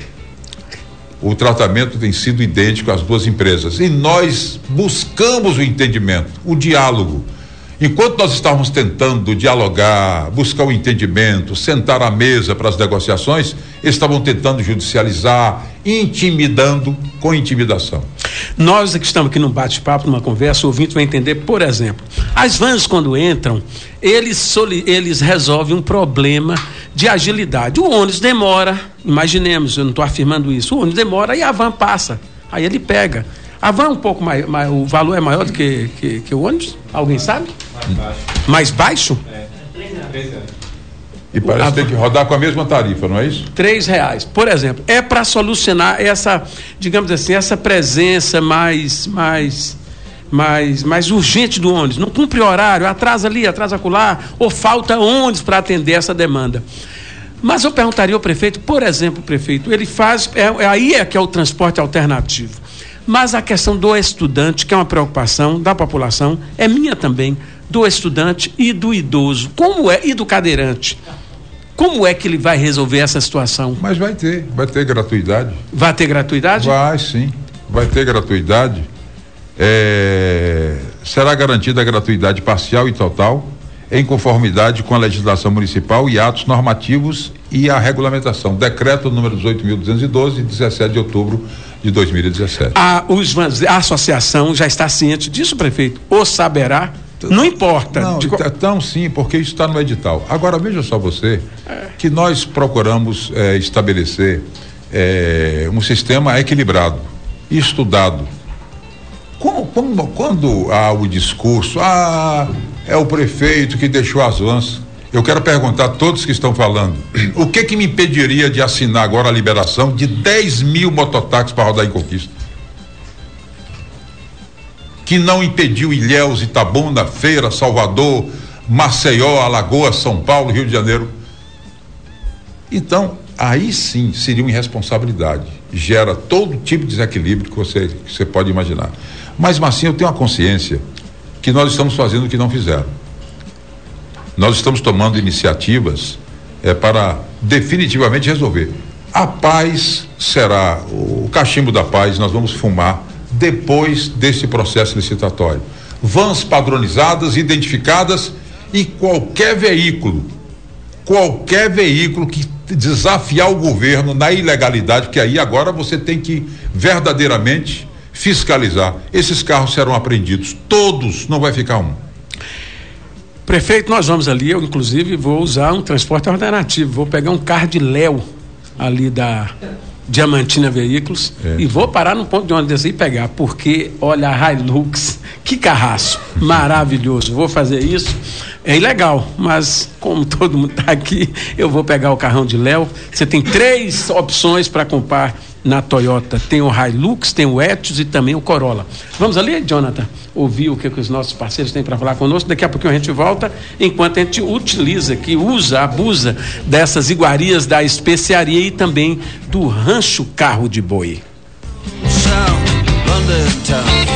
D: O tratamento tem sido idêntico às duas empresas. E nós buscamos o entendimento, o diálogo. Enquanto nós estávamos tentando dialogar, buscar o entendimento, sentar à mesa para as negociações, eles estavam tentando judicializar, intimidando com intimidação.
B: Nós que estamos aqui num bate-papo, numa conversa, o ouvinte vai entender, por exemplo, as vans quando entram, eles, soli- eles resolvem um problema de agilidade. O ônibus demora, imaginemos, eu não estou afirmando isso, o ônibus demora e a van passa, aí ele pega. A van é um pouco mais, mais, o valor é maior do que, que, que o ônibus? Alguém sabe?
E: Mais baixo.
B: Mais baixo?
E: É, três reais.
D: E parece que tem que rodar com a mesma tarifa, não é isso?
B: Três reais. Por exemplo, é para solucionar essa, digamos assim, essa presença mais, mais, mais, mais urgente do ônibus. Não cumpre horário, atrasa ali, atrasa acolá, ou falta ônibus para atender essa demanda. Mas eu perguntaria ao prefeito, por exemplo, prefeito, ele faz, é, é, aí é que é o transporte alternativo. Mas a questão do estudante, que é uma preocupação da população, é minha também, do estudante e do idoso. Como é, e do cadeirante. Como é que ele vai resolver essa situação?
D: Mas vai ter, vai ter gratuidade.
B: Vai ter gratuidade?
D: Vai, sim, vai ter gratuidade. É, será garantida a gratuidade parcial e total, em conformidade com a legislação municipal e atos normativos e a regulamentação. Decreto número dezoito mil duzentos e doze, dezessete de outubro de dois mil e dezessete.
B: A, os, a associação já está ciente disso, prefeito? Ou saberá? Não importa.
D: Não,
B: de...
D: então sim, porque isso está no edital. Agora veja só você, é. que nós procuramos é, estabelecer é, um sistema equilibrado, estudado. Como, como, quando há o discurso, ah, é o prefeito que deixou as vans. Eu quero perguntar a todos que estão falando, o que que me impediria de assinar agora a liberação de dez mil mototáxis para rodar em Conquista? Que não impediu Ilhéus, Itabuna, Feira, Salvador, Maceió, Alagoas, São Paulo, Rio de Janeiro. Então, aí sim seria uma irresponsabilidade. Gera todo tipo de desequilíbrio que você, que você pode imaginar. Mas, Marcinho, eu tenho a consciência que nós estamos fazendo o que não fizeram. Nós estamos tomando iniciativas é, para definitivamente resolver. A paz será, o cachimbo da paz nós vamos fumar depois desse processo licitatório. Vans padronizadas, identificadas, e qualquer veículo, qualquer veículo que desafiar o governo na ilegalidade, porque aí agora você tem que verdadeiramente fiscalizar. Esses carros serão apreendidos, todos, não vai ficar um.
B: Prefeito, nós vamos ali, eu inclusive vou usar um transporte alternativo, vou pegar um carro de Léo ali da Diamantina Veículos é. e vou parar no ponto de ônibus desse e pegar, porque olha a Hilux, que carraço, maravilhoso, vou fazer isso, é ilegal, mas como todo mundo está aqui, eu vou pegar o carrão de Léo. Você tem três opções para comprar na Toyota tem o Hilux, tem o Etios e também o Corolla. Vamos ali, Jonathan, ouvir o que, que os nossos parceiros têm para falar conosco. Daqui a pouquinho a gente volta, enquanto a gente utiliza aqui, usa, abusa dessas iguarias da especiaria e também do Rancho Carro de Boi.
A: London town.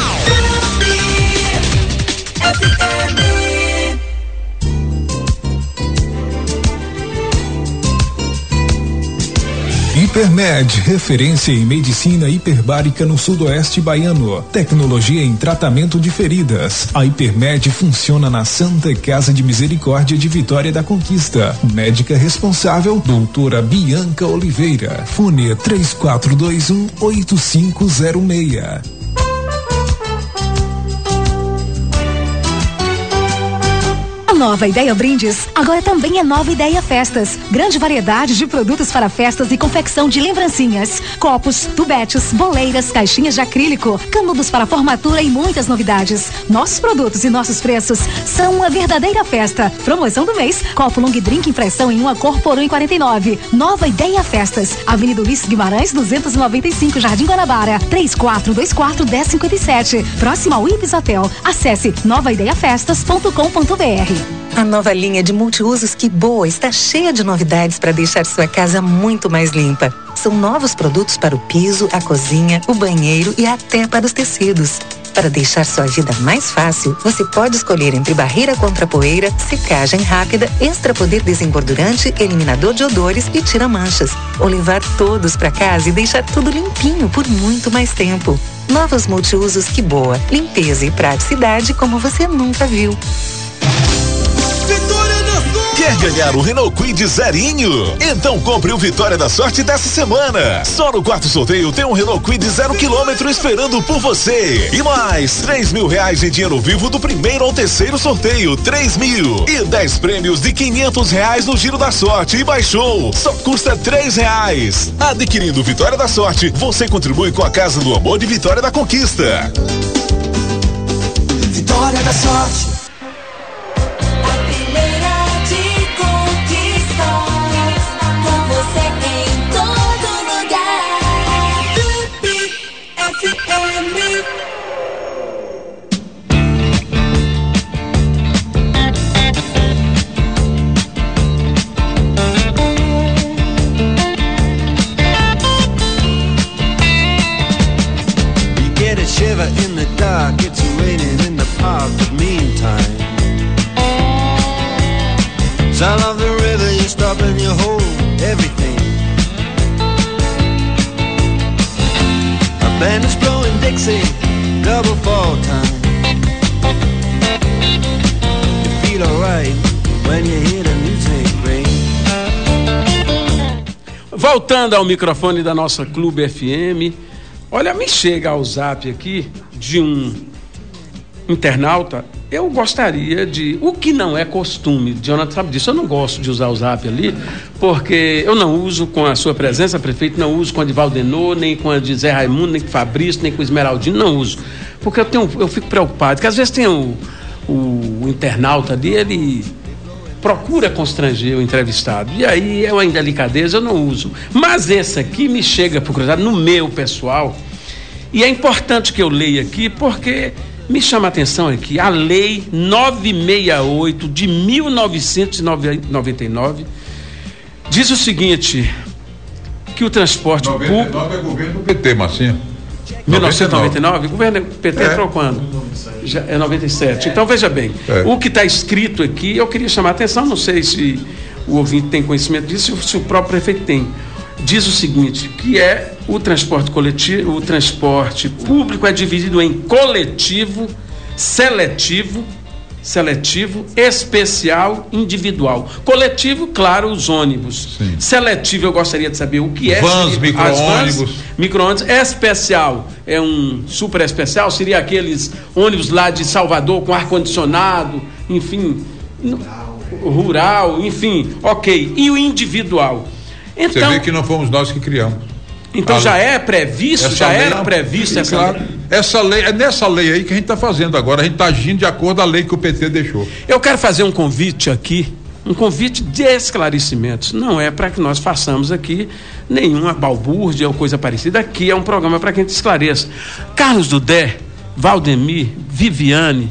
F: Hipermed, referência em medicina hiperbárica no sudoeste baiano. Tecnologia em tratamento de feridas. A Hipermed funciona na Santa Casa de Misericórdia de Vitória da Conquista. Médica responsável, doutora Bianca Oliveira. Fone três quatro dois um, oito cinco zero seis.
G: Nova Ideia Brindes agora também é Nova Ideia Festas. Grande variedade de produtos para festas e confecção de lembrancinhas, copos, tubetes, boleiras, caixinhas de acrílico, canudos para formatura e muitas novidades. Nossos produtos e nossos preços são uma verdadeira festa. Promoção do mês: copo long drink impressão em uma cor por um real e quarenta e nove centavos. Nova Ideia Festas, Avenida Ulisses Guimarães duzentos e noventa e cinco, Jardim Guanabara, três quatro dois quatro, um zero cinco sete, próximo ao Ibis Hotel. Acesse nova ideia festas ponto com ponto b r.
H: A nova linha de multiusos Que Boa está cheia de novidades para deixar sua casa muito mais limpa. São novos produtos para o piso, a cozinha, o banheiro e até para os tecidos. Para deixar sua vida mais fácil, você pode escolher entre barreira contra poeira, secagem rápida, extra poder desengordurante, eliminador de odores e tira-manchas. Ou levar todos para casa e deixar tudo limpinho por muito mais tempo. Novos multiusos Que Boa. Limpeza e praticidade como você nunca viu.
I: Quer ganhar o Renault Kwid zerinho? Então compre o Vitória da Sorte dessa semana. Só no quarto sorteio tem um Renault Kwid zero quilômetro esperando por você. E mais três mil reais em dinheiro vivo do primeiro ao terceiro sorteio, três mil. E dez prêmios de quinhentos reais no Giro da Sorte e baixou. Só custa três reais. Adquirindo Vitória da Sorte, você contribui com a Casa do Amor de Vitória da Conquista.
A: Vitória da Sorte. In the dark, it's raining in the park, but meantime, sound of the river, you stop and you hold everything. A band is blowing Dixie, double fall time. You feel alright when you hear the music ring.
B: Voltando ao microfone da nossa Clube F M. Olha, me chega ao zap aqui de um internauta. Eu gostaria de... O que não é costume, Jonathan sabe disso, eu não gosto de usar o zap ali, porque eu não uso com a sua presença, prefeito, não uso com a de Valdenor, nem com a de Zé Raimundo, nem com o Fabrício, nem com o Esmeraldino, não uso. Porque eu, tenho, eu fico preocupado, porque às vezes tem o, o, o internauta ali, ele procura constranger o entrevistado, e aí é uma indelicadeza, eu não uso. Mas esse aqui me chega por curiosidade no meu pessoal, e é importante que eu leia aqui, porque me chama a atenção aqui, a lei novecentos e sessenta e oito de mil novecentos e noventa e nove diz o seguinte, que o transporte
D: noventa e nove
B: público...
D: é governo do P T, Marcinho.
B: mil novecentos e noventa e nove? O governo P T é. Entrou quando? Já é noventa e sete. Então, veja bem, é. O que está escrito aqui, eu queria chamar a atenção, não sei se o ouvinte tem conhecimento disso, se o próprio prefeito tem. Diz o seguinte, que é o transporte coletivo, o transporte público é dividido em coletivo, seletivo, seletivo, especial, individual. Coletivo, claro, os ônibus. Sim. Seletivo, eu gostaria de saber o que é.
D: Vans, micro-ônibus.
B: Micro-ônibus. Especial, é um super especial, seria aqueles ônibus lá de Salvador com ar-condicionado, enfim, rural, rural, enfim, ok. E o individual? Então,
D: você vê que não fomos nós que criamos.
B: Então
D: a
B: já
D: lei,
B: é previsto, já era não, previsto essa
D: claro,
B: lei?
D: Essa lei, é nessa lei aí que a gente está fazendo agora, a gente está agindo de acordo com a lei que o P T deixou.
B: Eu quero fazer um convite aqui, um convite de esclarecimentos. Não é para que nós façamos aqui nenhuma balbúrdia ou coisa parecida. Aqui é um programa para que a gente esclareça. Carlos Dudé, Valdemir, Viviane,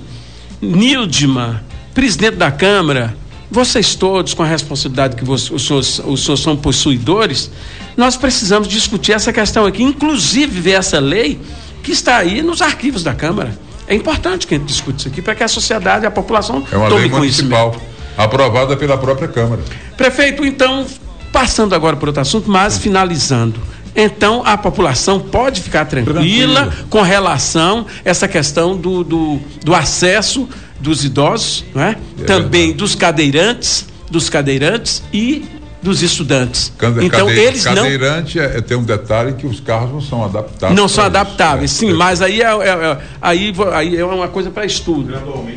B: Nildma, presidente da Câmara, vocês todos com a responsabilidade que vocês, os, senhores, os senhores são possuidores, nós precisamos discutir essa questão aqui, inclusive ver essa lei que está aí nos arquivos da Câmara. É importante que a gente discute isso aqui para que a sociedade, a população
D: é uma
B: tome
D: lei municipal, aprovada pela própria Câmara.
B: Prefeito, então, passando agora por outro assunto, mas finalizando. Então, a população pode ficar tranquila Tranquilo. com relação a essa questão do, do, do acesso dos idosos, não é? É também verdade. dos cadeirantes, dos cadeirantes e dos estudantes.
D: Cade,
B: então,
D: cade,
B: eles
D: cadeirante
B: não...
D: é, tem um detalhe que os carros não são adaptáveis.
B: Não são adaptáveis, isso. sim, é. mas aí é, é, é, aí, aí é uma coisa para estudo.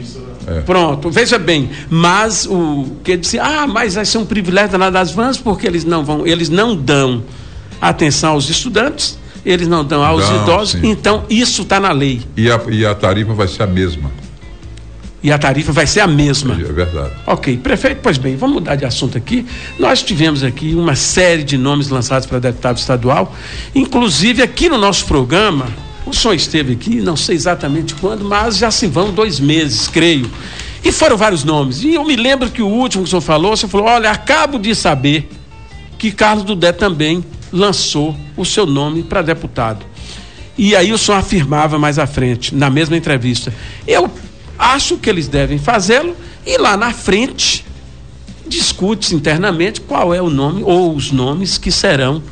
B: É. Pronto, veja bem, mas o que disse, ah, mas vai ser um privilégio danado das vans, porque eles não vão, eles não dão atenção aos estudantes, eles não dão aos não, idosos, sim. então isso está na lei.
D: E a, e a tarifa vai ser a mesma.
B: E a tarifa vai ser a mesma.
D: É verdade.
B: Ok, prefeito, pois bem, vamos mudar de assunto aqui. Nós tivemos aqui uma série de nomes lançados para deputado estadual, inclusive aqui no nosso programa, o senhor esteve aqui, não sei exatamente quando, mas já se vão dois meses, creio. E foram vários nomes. E eu me lembro que o último que o senhor falou, o senhor falou, olha, acabo de saber que Carlos Dudé também lançou o seu nome para deputado. E aí o senhor afirmava mais à frente, na mesma entrevista, eu acho que eles devem fazê-lo e lá na frente discute-se internamente qual é o nome ou os nomes que serão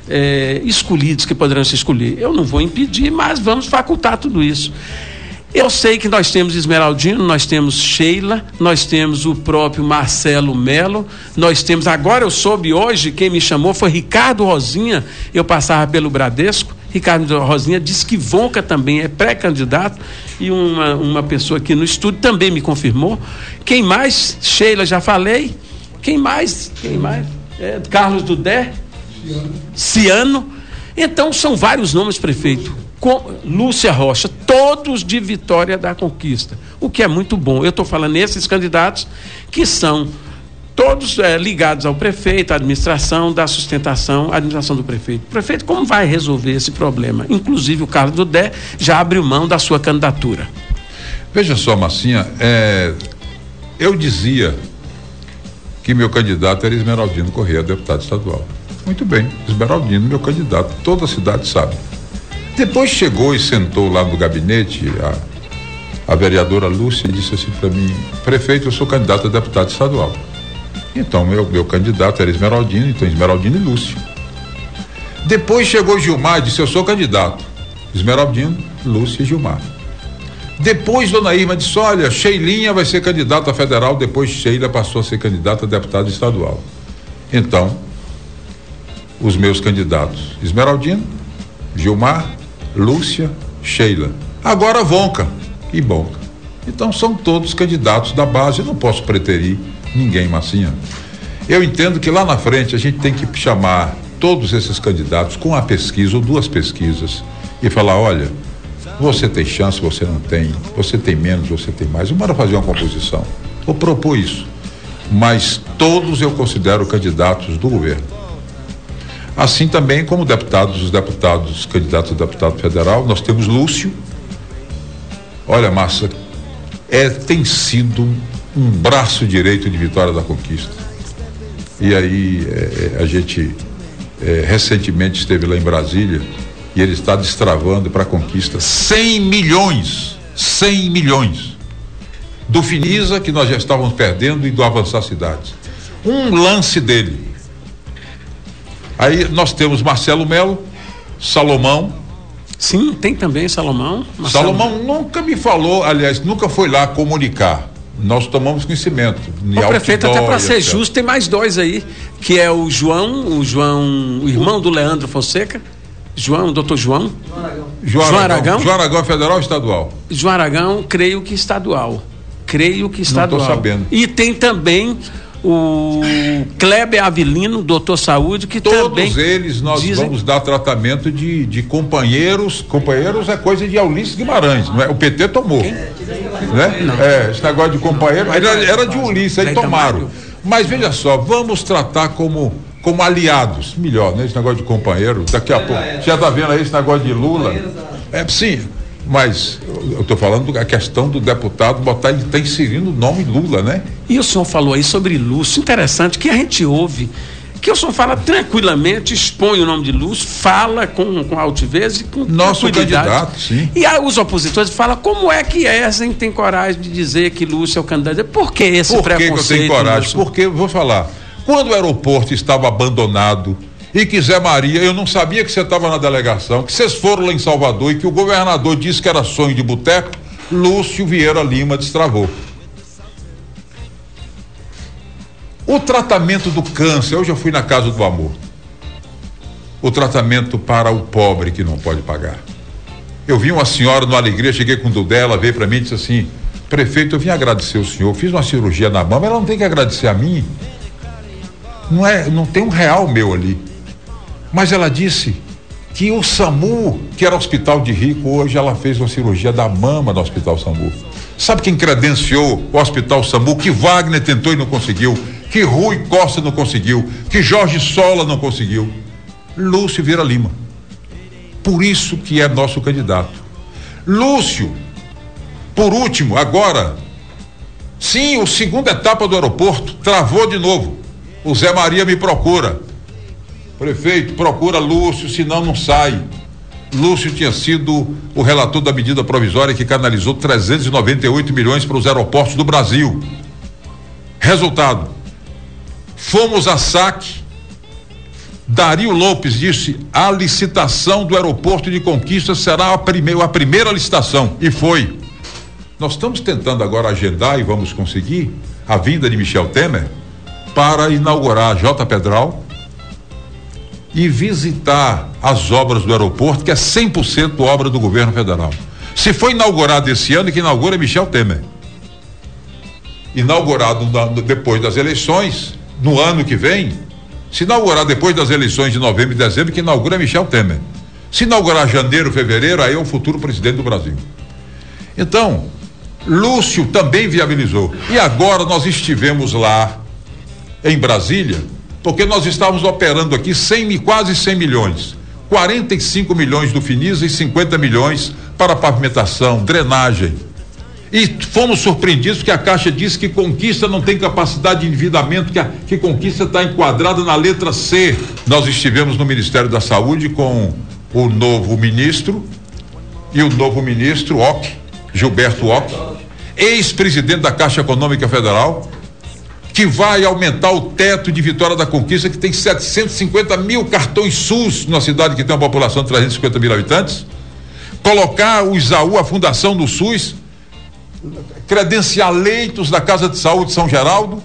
B: é, escolhidos, que poderão se escolher. Eu não vou impedir, mas vamos facultar tudo isso. Eu sei que nós temos Esmeraldino, nós temos Sheila, nós temos o próprio Marcelo Melo, nós temos, agora eu soube hoje, quem me chamou foi Ricardo Rosinha, eu passava pelo Bradesco, Ricardo Rosinha disse que Vonca também é pré-candidato e uma, uma pessoa aqui no estúdio também me confirmou. Quem mais? Sheila, já falei. Quem mais? Quem mais? É, Carlos Dudé? Ciano. Ciano. Então são vários nomes, prefeito. Com Lúcia Rocha, todos de Vitória da Conquista, o que é muito bom. Eu estou falando nesses candidatos que são todos é, ligados ao prefeito, à administração da sustentação, à administração do prefeito. Prefeito, como vai resolver esse problema? Inclusive o Carlos Dudé já abriu mão da sua candidatura.
D: Veja só, Massinha, é, eu dizia que meu candidato era Esmeraldino Corrêa, deputado estadual. Muito bem, Esmeraldino, meu candidato, toda a cidade sabe. Depois chegou e sentou lá no gabinete a, a vereadora Lúcia e disse assim para mim, prefeito, eu sou candidato a deputado estadual. Então, meu, meu candidato era Esmeraldino, então Esmeraldino e Lúcia. Depois chegou Gilmar e disse, eu sou candidato. Esmeraldino, Lúcia e Gilmar. Depois Dona Irma disse, olha, Sheilinha vai ser candidata a federal, depois Sheila passou a ser candidata a deputado estadual. Então, os meus candidatos, Esmeraldino, Gilmar, Lúcia, Sheila. Agora Vonca e Bonca. Então são todos candidatos da base, eu não posso preterir ninguém, Massinha. Eu entendo que lá na frente a gente tem que chamar todos esses candidatos com a pesquisa ou duas pesquisas e falar, olha, você tem chance, você não tem, você tem menos, você tem mais. Bora fazer uma composição. Vou propor isso. Mas todos eu considero candidatos do governo. Assim também como deputados, os deputados, candidatos a deputado federal, nós temos Lúcio. Olha, Massa, é, tem sido um braço direito de Vitória da Conquista. E aí é, a gente é, recentemente esteve lá em Brasília e ele está destravando para a conquista cem milhões, cem milhões do Finisa, que nós já estávamos perdendo, e do Avançar Cidades. Um lance dele. Aí nós temos Marcelo Melo, Salomão.
B: Sim, tem também Salomão. Marcelo.
D: Salomão nunca me falou, aliás, nunca foi lá comunicar. Nós tomamos conhecimento.
B: O prefeito, até para ser justo, tem mais dois aí, que é o João, o João, o irmão do Leandro Fonseca, João, doutor João.
D: João Aragão. João Aragão. João Aragão, João Aragão é federal ou estadual?
B: João Aragão, creio que estadual. Creio que estadual.
D: Não estou sabendo.
B: E tem também o Kleber Avelino, doutor Saúde, que
D: todos
B: também
D: todos eles nós dizem... vamos dar tratamento de, de companheiros. Companheiros é coisa de Ulisses Guimarães, não é? O P T tomou. Quem? Né? É, esse negócio de companheiro era, era de Ulisses, aí tomaram. Mas veja só, vamos tratar como, como aliados, melhor, né? Esse negócio de companheiro, daqui a pouco, já tá vendo aí esse negócio de Lula? É, sim, mas eu estou falando da questão do deputado botar, ele está inserindo o nome Lula, né?
B: E o senhor falou aí sobre Lúcio, interessante que a gente ouve, que o senhor fala tranquilamente, expõe o nome de Lúcio, fala com, com altivez e com
D: nosso candidato, sim.
B: E aí os opositores falam, como é que Ezen tem coragem de dizer que Lúcio é o candidato? Por que esse
D: Por que
B: preconceito?
D: que eu tenho coragem?
B: Lúcio?
D: Porque, eu vou falar, quando o aeroporto estava abandonado e que Zé Maria, eu não sabia que você estava na delegação, que vocês foram lá em Salvador e que o governador disse que era sonho de boteco, Lúcio Vieira Lima destravou. O tratamento do câncer, eu já fui na Casa do Amor. O tratamento para o pobre que não pode pagar. Eu vi uma senhora no Alegria, cheguei com o Dudé, ela veio para mim e disse assim, prefeito, eu vim agradecer o senhor, fiz uma cirurgia na mama, ela não tem que agradecer a mim. Não é, não tem um real meu ali. Mas ela disse que o SAMU, que era hospital de rico, hoje ela fez uma cirurgia da mama no Hospital SAMU. Sabe quem credenciou o Hospital SAMU? Que Wagner tentou e não conseguiu, que Rui Costa não conseguiu, que Jorge Sola não conseguiu. Lúcio Vieira Lima. Por isso que é nosso candidato. Lúcio, por último, agora, sim, a segunda etapa do aeroporto travou de novo. O Zé Maria me procura. Prefeito, procura Lúcio, senão não sai. Lúcio tinha sido o relator da medida provisória que canalizou trezentos e noventa e oito milhões para os aeroportos do Brasil. Resultado, fomos a saque. Dario Lopes disse, a licitação do aeroporto de Conquista será a, prime- a primeira licitação, e foi. Nós estamos tentando agora agendar, e vamos conseguir, a vinda de Michel Temer para inaugurar a J. Pedral e visitar as obras do aeroporto, que é cem por cento obra do governo federal. Se foi inaugurado esse ano, que inaugura é Michel Temer. Inaugurado na, depois das eleições, no ano que vem, se inaugurar depois das eleições de novembro e dezembro, que inaugura é Michel Temer. Se inaugurar janeiro, fevereiro, aí é o futuro presidente do Brasil. Então, Lúcio também viabilizou. E agora nós estivemos lá em Brasília, porque nós estávamos operando aqui cem, quase cem milhões, quarenta e cinco milhões do Finisa e cinquenta milhões para pavimentação, drenagem. E fomos surpreendidos que a Caixa disse que Conquista não tem capacidade de endividamento, que a que Conquista está enquadrada na letra C. Nós estivemos no Ministério da Saúde com o novo ministro e o novo ministro Ock, Gilberto Ock, ex-presidente da Caixa Econômica Federal, que vai aumentar o teto de Vitória da Conquista, que tem setecentos e cinquenta mil cartões SUS na cidade que tem uma população de trezentos e cinquenta mil habitantes, colocar o Isaú, a fundação do SUS, credenciar leitos da Casa de Saúde de São Geraldo,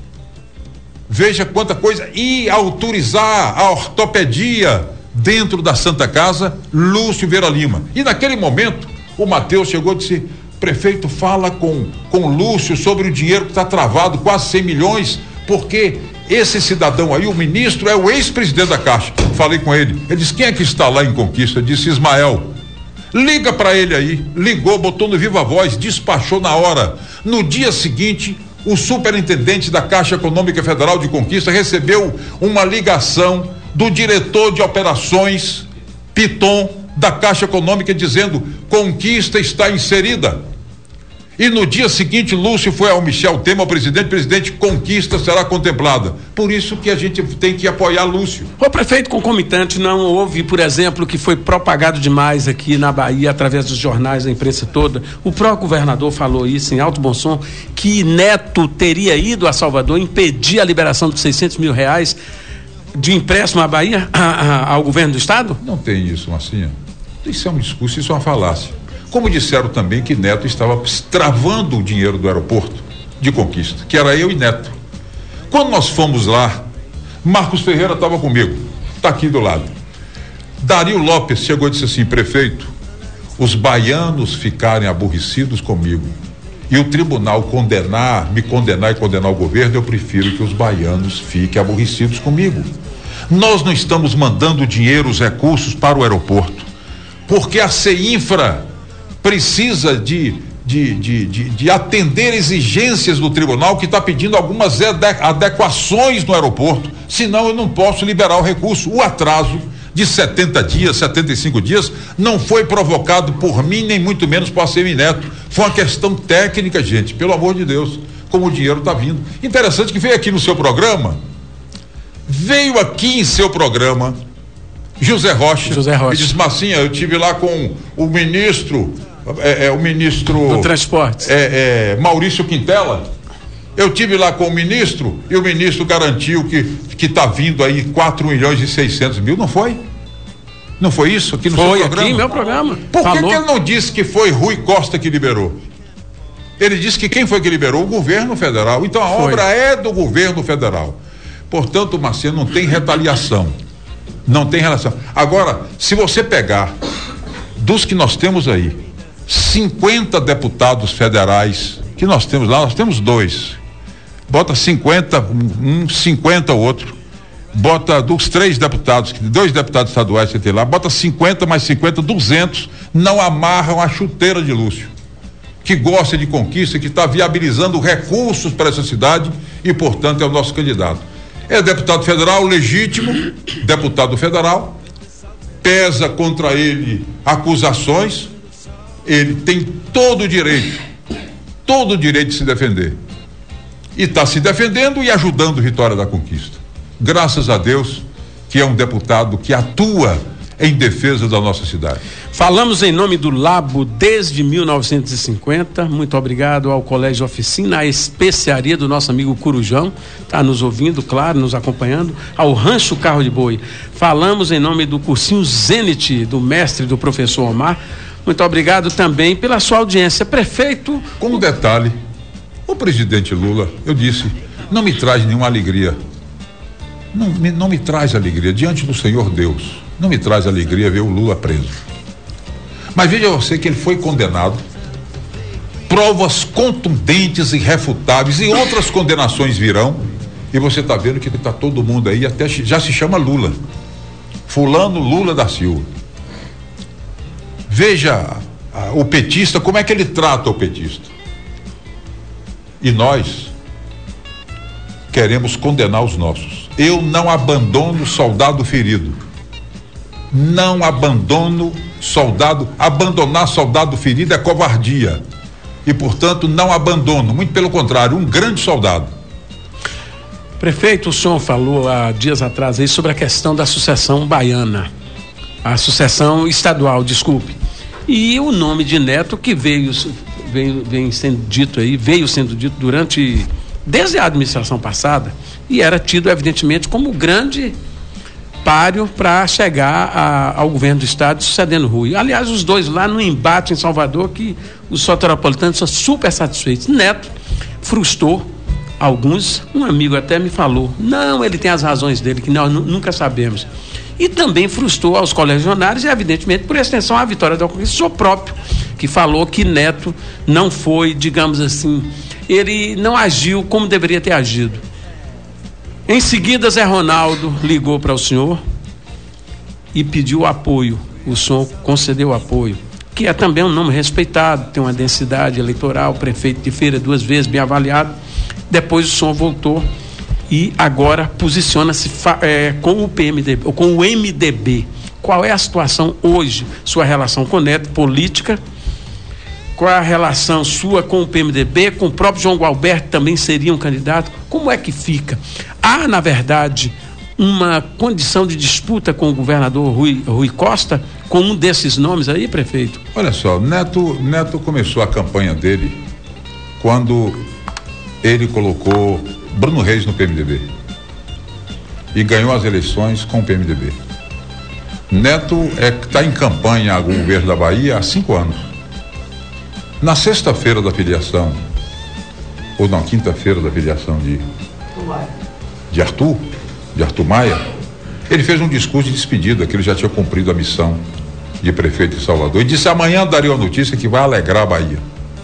D: veja quanta coisa, e autorizar a ortopedia dentro da Santa Casa, Lúcio Vieira Lima. E naquele momento, o Matheus chegou e disse, prefeito, fala com, com Lúcio sobre o dinheiro que está travado, quase cem milhões, porque esse cidadão aí, o ministro, é o ex-presidente da Caixa. Falei com ele, ele disse, quem é que está lá em Conquista? Eu disse, Ismael. Liga para ele aí, ligou, botou no viva voz, despachou na hora. No dia seguinte, o superintendente da Caixa Econômica Federal de Conquista recebeu uma ligação do diretor de operações Piton da Caixa Econômica dizendo, Conquista está inserida. E no dia seguinte, Lúcio foi ao Michel Temer, ao presidente, presidente, Conquista será contemplada. Por isso que a gente tem que apoiar Lúcio.
B: O prefeito concomitante, não houve, por exemplo, que foi propagado demais aqui na Bahia, através dos jornais, da imprensa toda. O próprio governador falou isso em alto bom som, que Neto teria ido a Salvador impedir a liberação de seiscentos mil reais de empréstimo à Bahia, a, a, ao governo do estado?
D: Não tem isso, Marcinha. Isso é um discurso, isso é uma falácia. Como disseram também que Neto estava travando o dinheiro do aeroporto de Conquista, que era eu e Neto. Quando nós fomos lá, Marcos Ferreira estava comigo, está aqui do lado. Dario Lopes chegou e disse assim, prefeito, os baianos ficarem aborrecidos comigo e o tribunal condenar, me condenar e condenar o governo, eu prefiro que os baianos fiquem aborrecidos comigo. Nós não estamos mandando dinheiro, os recursos para o aeroporto, porque a CEINFRA precisa de de, de, de, de atender exigências do tribunal, que está pedindo algumas adequações no aeroporto, senão eu não posso liberar o recurso. O atraso de setenta dias, setenta e cinco dias, não foi provocado por mim, nem muito menos por ACM Neto. Foi uma questão técnica, gente, pelo amor de Deus, como o dinheiro está vindo. Interessante que veio aqui no seu programa, veio aqui em seu programa, José Rocha,
B: José Rocha.
D: e disse: Massinha, eu tive lá com o ministro, é, é, o ministro
B: do Transporte,
D: é, é, Maurício Quintela. Eu tive lá com o ministro e o ministro garantiu que que está vindo aí quatro milhões e seiscentos mil, não foi? Não foi isso aqui no
B: foi
D: seu programa?
B: Aqui meu programa.
D: Por que,
B: Falou.
D: que ele não disse que foi Rui Costa que liberou? Ele disse que quem foi que liberou? O governo federal. Então a
B: foi.
D: obra é do governo federal. Portanto, Marcelo, não tem retaliação. Não tem relação. Agora, se você pegar dos que nós temos aí, cinquenta deputados federais que nós temos lá, nós temos dois. Bota cinquenta, um, cinquenta o outro. Bota dos três deputados, dois deputados estaduais que tem lá, bota cinquenta mais cinquenta, duzentos, não amarram a chuteira de Lúcio, que gosta de conquista, que está viabilizando recursos para essa cidade e, portanto, é o nosso candidato. É deputado federal legítimo, deputado federal, pesa contra ele acusações, ele tem todo o direito, todo o direito de se defender. E está se defendendo e ajudando Vitória da Conquista. Graças a Deus que é um deputado que atua em defesa da nossa cidade.
B: Falamos em nome do Labo desde mil novecentos e cinquenta. Muito obrigado ao Colégio Oficina, à especiaria do nosso amigo Corujão, está nos ouvindo, claro, nos acompanhando, ao Rancho Carro de Boi. Falamos em nome do cursinho Zenit, do mestre do professor Omar. Muito obrigado também pela sua audiência. Prefeito.
D: Com um detalhe, o presidente Lula, eu disse, não me traz nenhuma alegria. Não me, não me traz alegria diante do Senhor Deus. Não me traz alegria ver o Lula preso. Mas veja você que ele foi condenado. Provas contundentes e irrefutáveis e outras condenações virão. E você está vendo que está todo mundo aí, até já se chama Lula. Fulano Lula da Silva. Veja a, o petista, como é que ele trata o petista. E nós queremos condenar os nossos. Eu não abandono soldado ferido. Não abandono soldado. Abandonar soldado ferido é covardia. E, portanto, não abandono. Muito pelo contrário, um grande soldado.
B: Prefeito, o senhor falou há dias atrás aí sobre a questão da sucessão baiana. A sucessão estadual, desculpe. E o nome de Neto que veio... Vem, vem sendo dito aí, veio sendo dito durante, desde a administração passada, e era tido evidentemente como grande páreo para chegar a, ao governo do estado sucedendo Rui. Aliás, os dois lá no embate em Salvador, que os soteropolitanos são super satisfeitos. Neto frustrou alguns, um amigo até me falou, não, ele tem as razões dele, que nós nunca sabemos. E também frustrou aos colegianários e, evidentemente, por extensão, a Vitória da Conquista, o próprio, que falou que Neto não foi, digamos assim, ele não agiu como deveria ter agido. Em seguida, Zé Ronaldo ligou para o senhor e pediu apoio. O senhor concedeu apoio, que é também um nome respeitado, tem uma densidade eleitoral, prefeito de Feira duas vezes, bem avaliado. Depois o senhor voltou e agora posiciona-se é, com o P M D B, ou com o M D B. Qual é a situação hoje, sua relação com o Neto, política? Qual é a relação sua com o P M D B, com o próprio João Gualberto, também seria um candidato? Como é que fica? Há, na verdade, uma condição de disputa com o governador Rui, Rui Costa, com um desses nomes aí, prefeito?
D: Olha só, Neto, Neto começou a campanha dele quando ele colocou Bruno Reis no P M D B e ganhou as eleições com o P M D B. Neto está é, em campanha com o governo da Bahia há cinco anos. Na sexta-feira da filiação, ou na quinta-feira da filiação de, de Arthur, de Arthur Maia, ele fez um discurso de despedida, que ele já tinha cumprido a missão de prefeito de Salvador, e disse: amanhã daria uma notícia que vai alegrar a Bahia.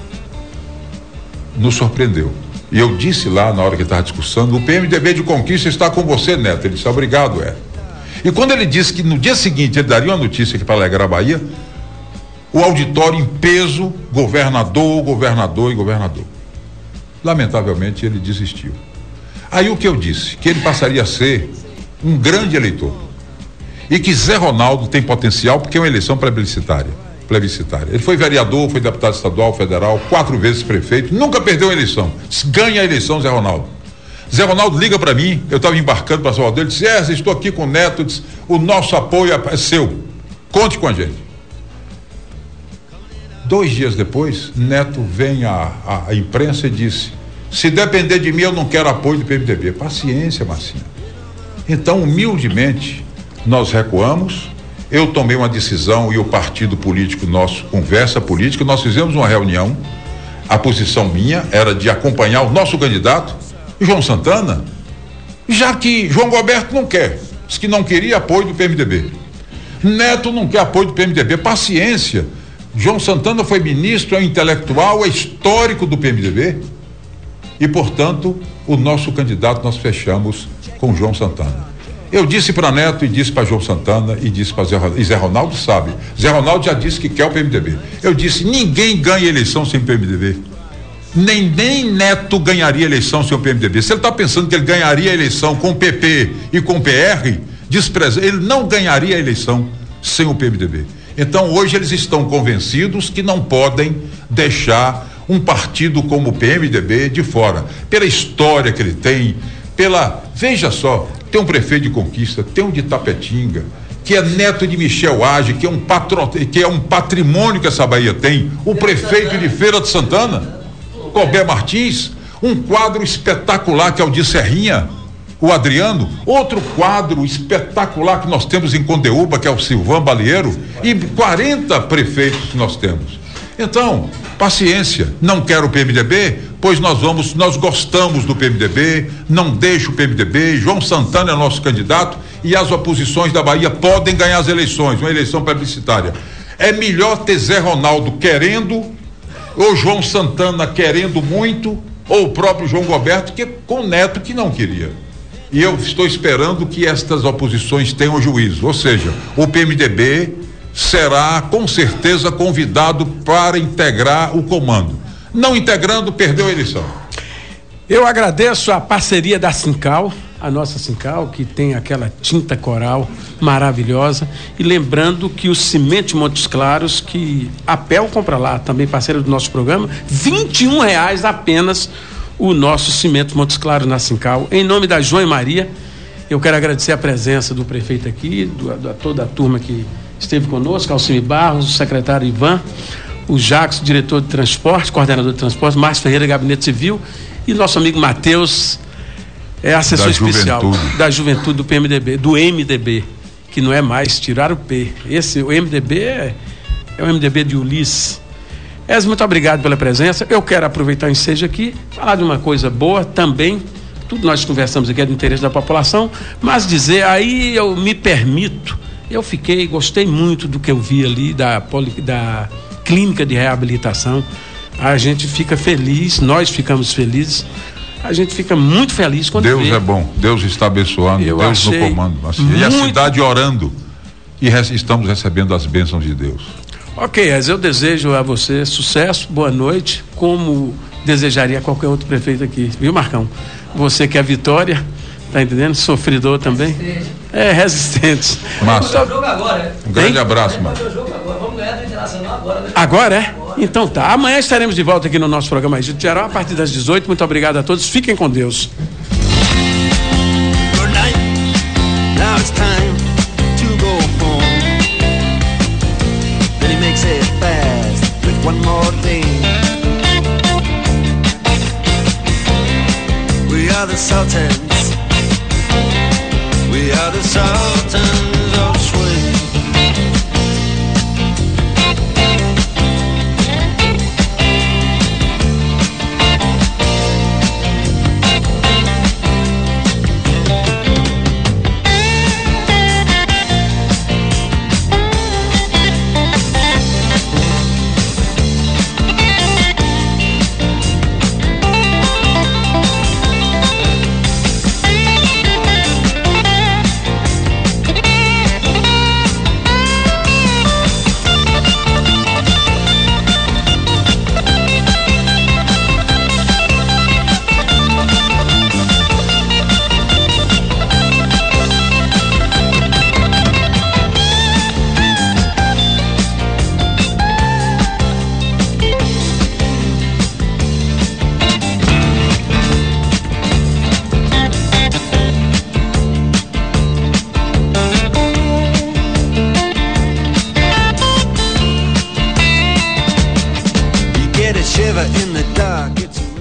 D: Nos surpreendeu. E eu disse lá, na hora que estava discussando, o P M D B de Conquista está com você, Neto. Ele disse: obrigado, é. E quando ele disse que no dia seguinte ele daria uma notícia que para alegrar a Bahia, o auditório em peso, governador, governador e governador. Lamentavelmente ele desistiu. Aí o que eu disse? Que ele passaria a ser um grande eleitor. E que Zé Ronaldo tem potencial porque é uma eleição plebiscitária. plebiscitária. Ele foi vereador, foi deputado estadual, federal, quatro vezes prefeito, nunca perdeu a eleição. Ganha a eleição, Zé Ronaldo. Zé Ronaldo liga para mim, eu estava embarcando para Salvador, ele disse: é, estou aqui com o Neto, disse, o nosso apoio é seu, conte com a gente. Dois dias depois, Neto vem à, à, à imprensa e disse: se depender de mim, eu não quero apoio do P M D B. Paciência, Marcinha. Então, humildemente, nós recuamos, eu tomei uma decisão e o partido político nosso, conversa política, nós fizemos uma reunião, a posição minha era de acompanhar o nosso candidato, João Santana, já que João Roberto não quer, disse que não queria apoio do P M D B. Neto não quer apoio do P M D B, paciência. João Santana foi ministro, é intelectual, é histórico do P M D B e, portanto, o nosso candidato nós fechamos com João Santana. Eu disse para Neto e disse para João Santana e disse para Zé Ronaldo, e Zé Ronaldo sabe, Zé Ronaldo já disse que quer o P M D B. Eu disse: ninguém ganha eleição sem P M D B. Nem, nem Neto ganharia eleição sem o P M D B. Se ele está pensando que ele ganharia a eleição com o P P e com o P R, despreza, ele não ganharia a eleição sem o P M D B. Então hoje eles estão convencidos que não podem deixar um partido como o P M D B de fora, pela história que ele tem, pela, veja só, tem um prefeito de Conquista, tem um de Tapetinga, que é neto de Michel Age, que é um patro, que é um patrimônio que essa Bahia tem, o prefeito de Feira de Santana, Colbert Martins, um quadro espetacular que é o de Serrinha, o Adriano, outro quadro espetacular que nós temos em Condeúba, que é o Silvão Balieiro, e quarenta prefeitos que nós temos. Então, paciência, não quero o P M D B, pois nós vamos, nós gostamos do P M D B, não deixa o P M D B, João Santana é nosso candidato e as oposições da Bahia podem ganhar as eleições, uma eleição plebiscitária. É melhor ter Zé Ronaldo querendo, ou João Santana querendo muito, ou o próprio João Roberto, que com Neto que não queria. E eu estou esperando que estas oposições tenham juízo, ou seja, o P M D B será com certeza convidado para integrar o comando. Não integrando, perdeu a eleição.
B: Eu agradeço a parceria da Sincal, a nossa Sincal, que tem aquela tinta coral maravilhosa, e lembrando que o Cimento Montes Claros, que a P E L compra lá, também parceiro do nosso programa, vinte e um reais apenas o nosso Cimento Montes Claros na Sincal. Em nome da João e Maria, eu quero agradecer a presença do prefeito aqui, do, da toda a turma que esteve conosco, Alcime Barros, o secretário Ivan, o Jacques, diretor de transporte, coordenador de transporte, Márcio Ferreira, gabinete civil, e nosso amigo Matheus, é assessor da especial juventude. da juventude do P M D B, do M D B, que não é mais, tirar o P. Esse, o M D B é, é o M D B de Ulisses. Es, muito obrigado pela presença. Eu quero aproveitar o ensejo aqui, falar de uma coisa boa também, tudo nós conversamos aqui é do interesse da população, mas dizer, aí eu me permito, eu fiquei, gostei muito do que eu vi ali da, poli, da clínica de reabilitação. A gente fica feliz, nós ficamos felizes, a gente fica muito feliz quando
D: Deus
B: vê.
D: é bom, Deus está abençoando,
B: eu
D: Deus no comando, assim, muito... e a cidade orando, e res, estamos recebendo as bênçãos de Deus.
B: Ok, Es, eu desejo a você sucesso, boa noite, como desejaria qualquer outro prefeito aqui, viu, Marcão? Você que é Vitória, tá entendendo? Sofridor também. Resistente. É, resistente.
D: Massa.
B: Então,
E: jogo agora, é?
D: Um grande hein? abraço, mano.
E: Vamos ganhar do Internacional agora, né?
B: Agora, é? Então tá. Amanhã estaremos de volta aqui no nosso programa Agito Geral, a partir das dezoito. Muito obrigado a todos. Fiquem com Deus.
A: Good night. Now it's time to go home. Then he makes it fast with one more thing. We are the Sultans. We are the Sultans of Swing. shiver in the dark. It's